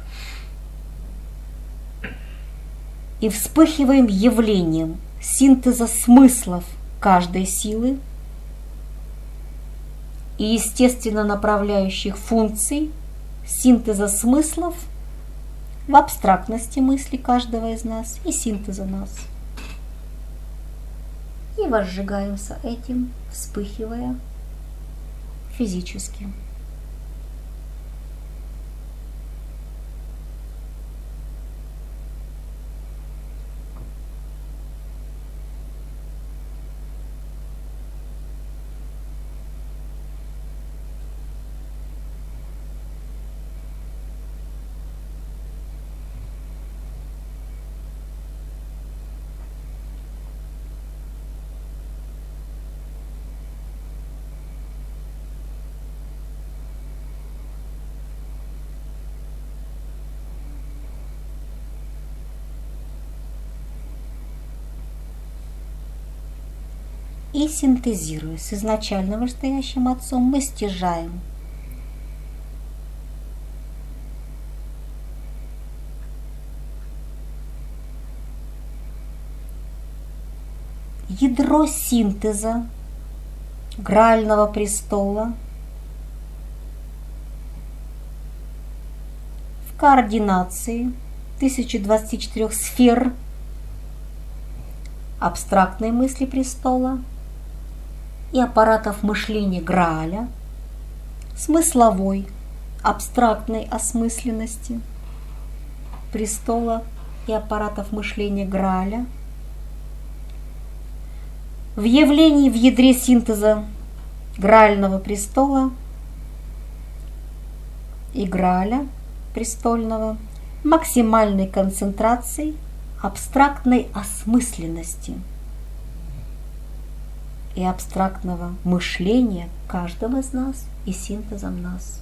И вспыхиваем явлением синтеза смыслов каждой силы и естественно направляющих функций синтеза смыслов в абстрактности мысли каждого из нас и синтеза нас. И возжигаемся этим, вспыхивая физически. И синтезируя с изначально вышестоящим Отцом, мы стяжаем ядро синтеза Граального престола в координации тысячи двадцати четырёх сфер абстрактной мысли престола и аппаратов мышления Грааля, смысловой, абстрактной осмысленности престола и аппаратов мышления Грааля, в явлении в ядре синтеза Граального престола и Грааля престольного максимальной концентрацией абстрактной осмысленности и абстрактного мышления каждого из нас и синтезом нас.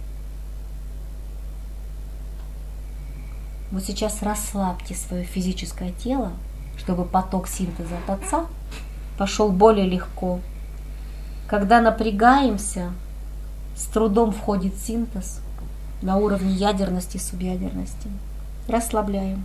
Вот сейчас расслабьте свое физическое тело, чтобы поток синтеза от Отца пошел более легко. Когда напрягаемся, с трудом входит синтез на уровне ядерности и субъядерности. Расслабляем.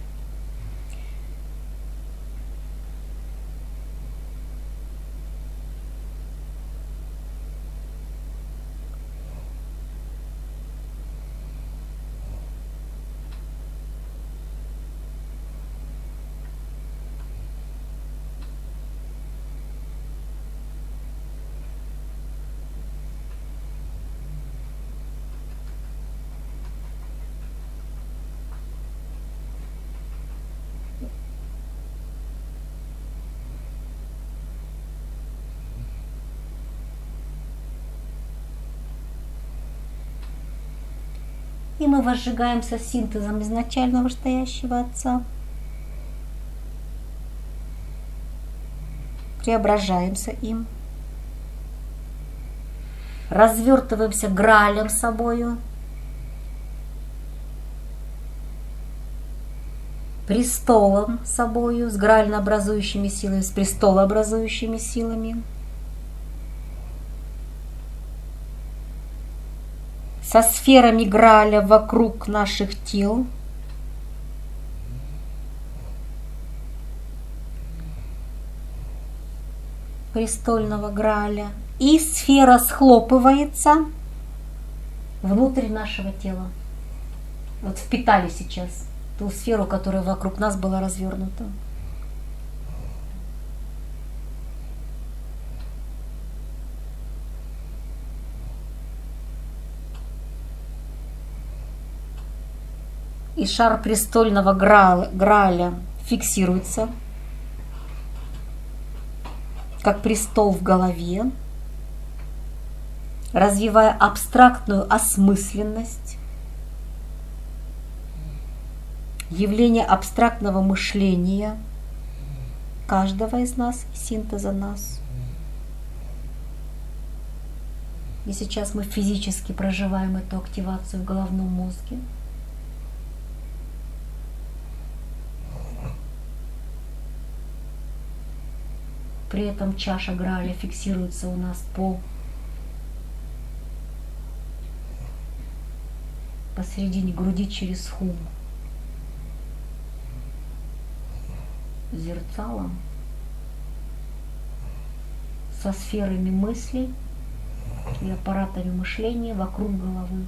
И мы возжигаемся синтезом изначально вышестоящего Отца. Преображаемся им. Развертываемся Граалем собою. Престолом собою, с граально-образующими силами, с престолообразующими силами. Со сферами Грааля вокруг наших тел. Престольного Грааля. И сфера схлопывается внутрь нашего тела. Вот впитали сейчас ту сферу, которая вокруг нас была развернута. И шар престольного Грааля фиксируется, как престол в голове, развивая абстрактную осмысленность, явление абстрактного мышления каждого из нас и синтеза нас. И сейчас мы физически проживаем эту активацию в головном мозге. При этом чаша Грааля фиксируется у нас по посередине груди через хум, зерцалом, со сферами мысли и аппаратами мышления вокруг головы.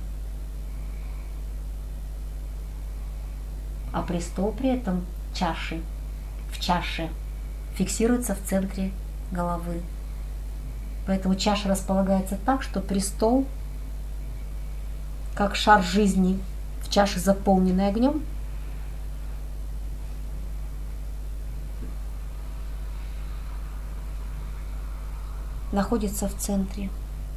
А престол при этом чаши, в чаше, фиксируется в центре головы. Поэтому чаша располагается так, что престол, как шар жизни в чаше, заполненной огнем, находится в центре.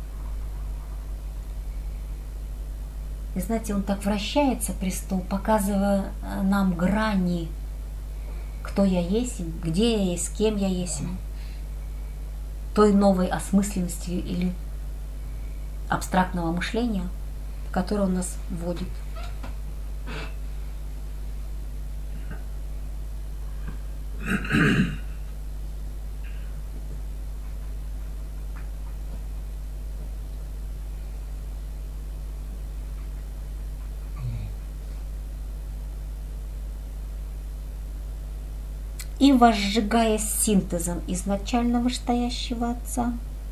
И знаете, он так вращается, престол, показывая нам грани, кто я есть, где я есть, с кем я есть, той новой осмысленности или абстрактного мышления, которое он нас вводит. И возжигаясь синтезом изначального вышестоящего Отца,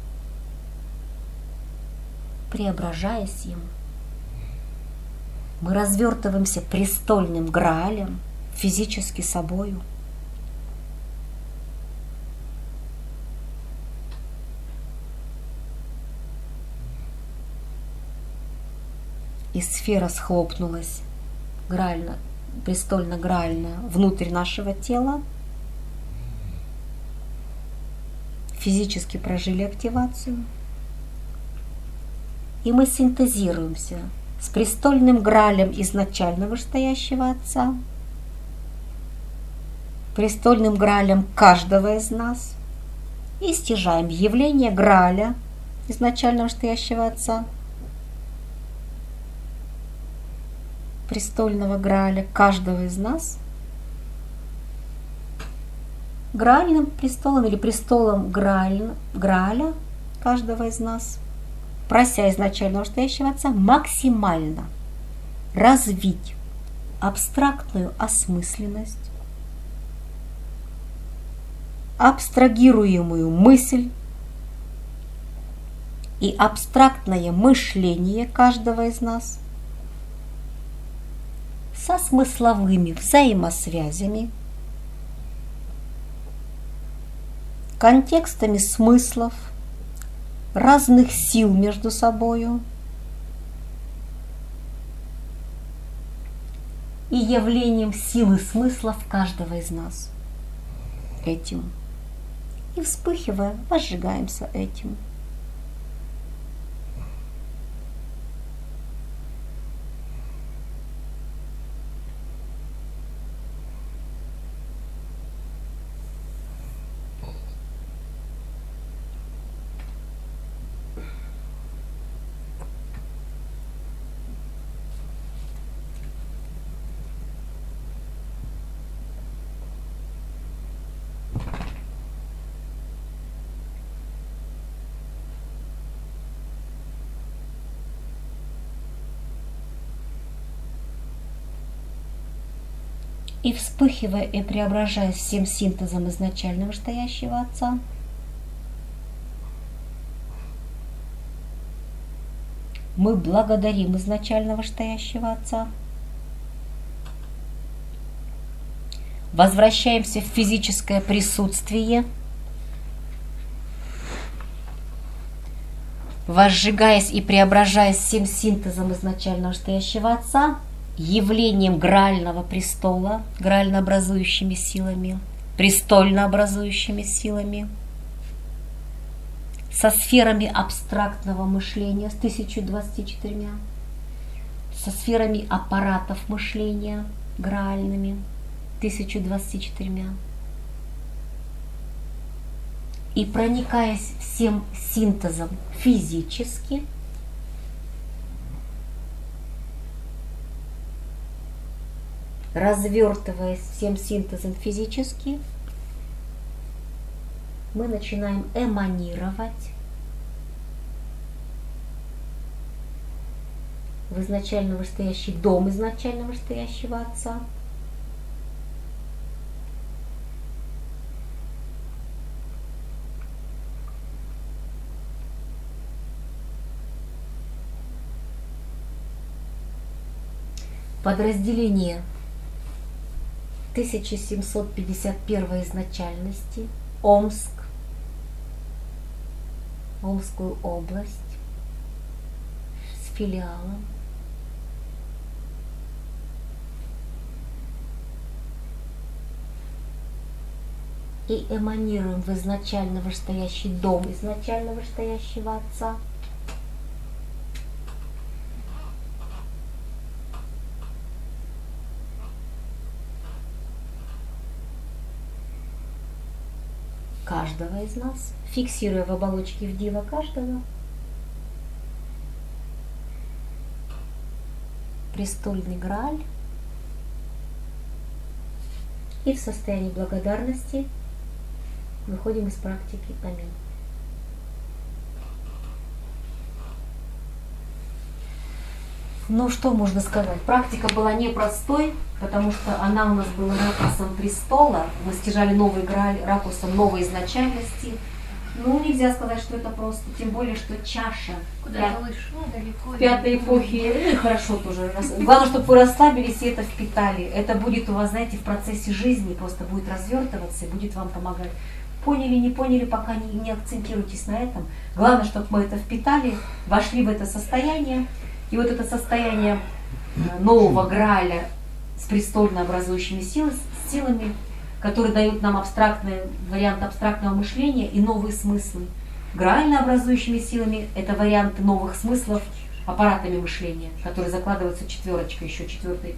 преображаясь им, мы развертываемся престольным Граалем, физически собою. И сфера схлопнулась граально, престольно-граальная внутрь нашего тела. Физически прожили активацию. И мы синтезируемся с престольным Граалем изначально вышестоящего Отца, престольным Граалем каждого из нас, и стяжаем явление Грааля изначально вышестоящего Отца, престольного Грааля каждого из нас, Граальным престолом или престолом Грааль, Грааля каждого из нас, прося изначально вышестоящего Отца максимально развить абстрактную осмысленность, абстрагируемую мысль и абстрактное мышление каждого из нас со смысловыми взаимосвязями, контекстами смыслов, разных сил между собою и явлением силы смыслов каждого из нас этим. И вспыхивая, возжигаемся этим. И вспыхивая и преображаясь всем синтезом изначально вышестоящего Отца, мы благодарим изначально вышестоящего Отца, возвращаемся в физическое присутствие, возжигаясь и преображаясь всем синтезом изначально вышестоящего Отца, явлением Граального престола, граально-образующими силами, престольно-образующими силами, со сферами абстрактного мышления с тысячей двадцатью четырьмя, со сферами аппаратов мышления граальными тысячей двадцатью четырьмя, и проникаясь всем синтезом физически, развертываясь всем синтезом физически, мы начинаем эманировать в изначально вышестоящий дом изначально вышестоящего Отца. Подразделение тысяча семьсот пятьдесят первой изначальности, Омск, Омскую область с филиалом. И эманируем в изначально вышестоящий дом изначально вышестоящего Отца. Каждого из нас, фиксируя в оболочке вдива каждого, престольный Грааль, и в состоянии благодарности выходим из практики. Аминь. Ну, что можно сказать? Практика была непростой, потому что она у нас была ракурсом престола. Мы стяжали новый Грааль ракурсом новой изначальности. Ну, нельзя сказать, что это просто. Тем более, что чаша Куда-то вышло далеко. в пятой эпохе, ну, хорошо тоже. Главное, чтобы вы расслабились и это впитали. Это будет у вас, знаете, в процессе жизни просто будет развертываться и будет вам помогать. Поняли, не поняли, пока не, не акцентируйтесь на этом. Главное, чтобы мы это впитали, вошли в это состояние. И вот это состояние нового Грааля с престольно образующими силами, силами, которые дают нам абстрактный вариант абстрактного мышления и новые смыслы. Граально образующими силами это варианты новых смыслов аппаратами мышления, которые закладываются четверочкой, еще четвертой,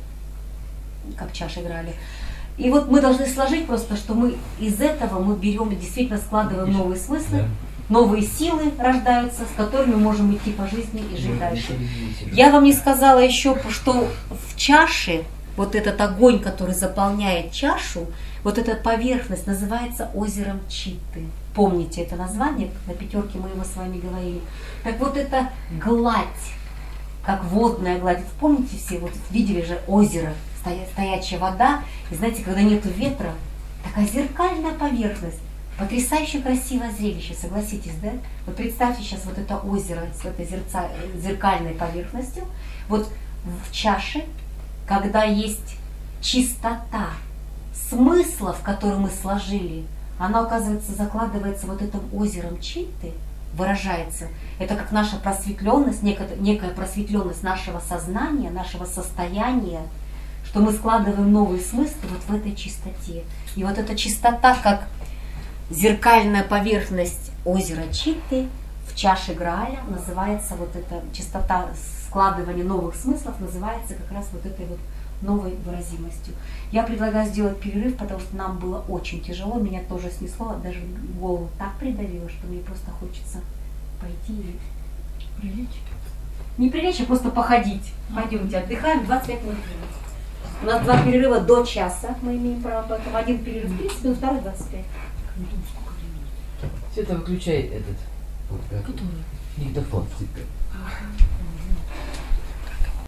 как чаша Грааля. И вот мы должны сложить просто, что мы из этого мы берем и действительно складываем новые смыслы, новые силы рождаются, с которыми мы можем идти по жизни и жить дальше. Я вам не сказала еще, что в чаше, вот этот огонь, который заполняет чашу, вот эта поверхность называется озером Читты. Помните это название? На пятерке мы его с вами говорили. Так вот эта гладь, как водная гладь. Помните все, вот видели же озеро, стоячая вода, и знаете, когда нет ветра, такая зеркальная поверхность. Потрясающе красивое зрелище, согласитесь, да? Вот представьте сейчас вот это озеро с этой зерца, зеркальной поверхностью. Вот в чаше, когда есть чистота смыслов, которые мы сложили, она, оказывается, закладывается вот этим озером Читты, выражается. Это как наша просветленность, некая, некая просветленность нашего сознания, нашего состояния, что мы складываем новые смыслы вот в этой чистоте. И вот эта чистота, как зеркальная поверхность озера Читты в чаше Грааля, называется вот эта чистота складывания новых смыслов, называется как раз вот этой вот новой выразимостью. Я предлагаю сделать перерыв, потому что нам было очень тяжело, меня тоже снесло, даже голову так придавило, что мне просто хочется пойти и прилечь. Не прилечь, а просто походить. Пойдемте, отдыхаем, двадцать пять минут. У нас два перерыва до часа, мы имеем право, поэтому один перерыв тридцать минут, второй двадцать пять. Света, выключай этот. Вот, Который? диктофон.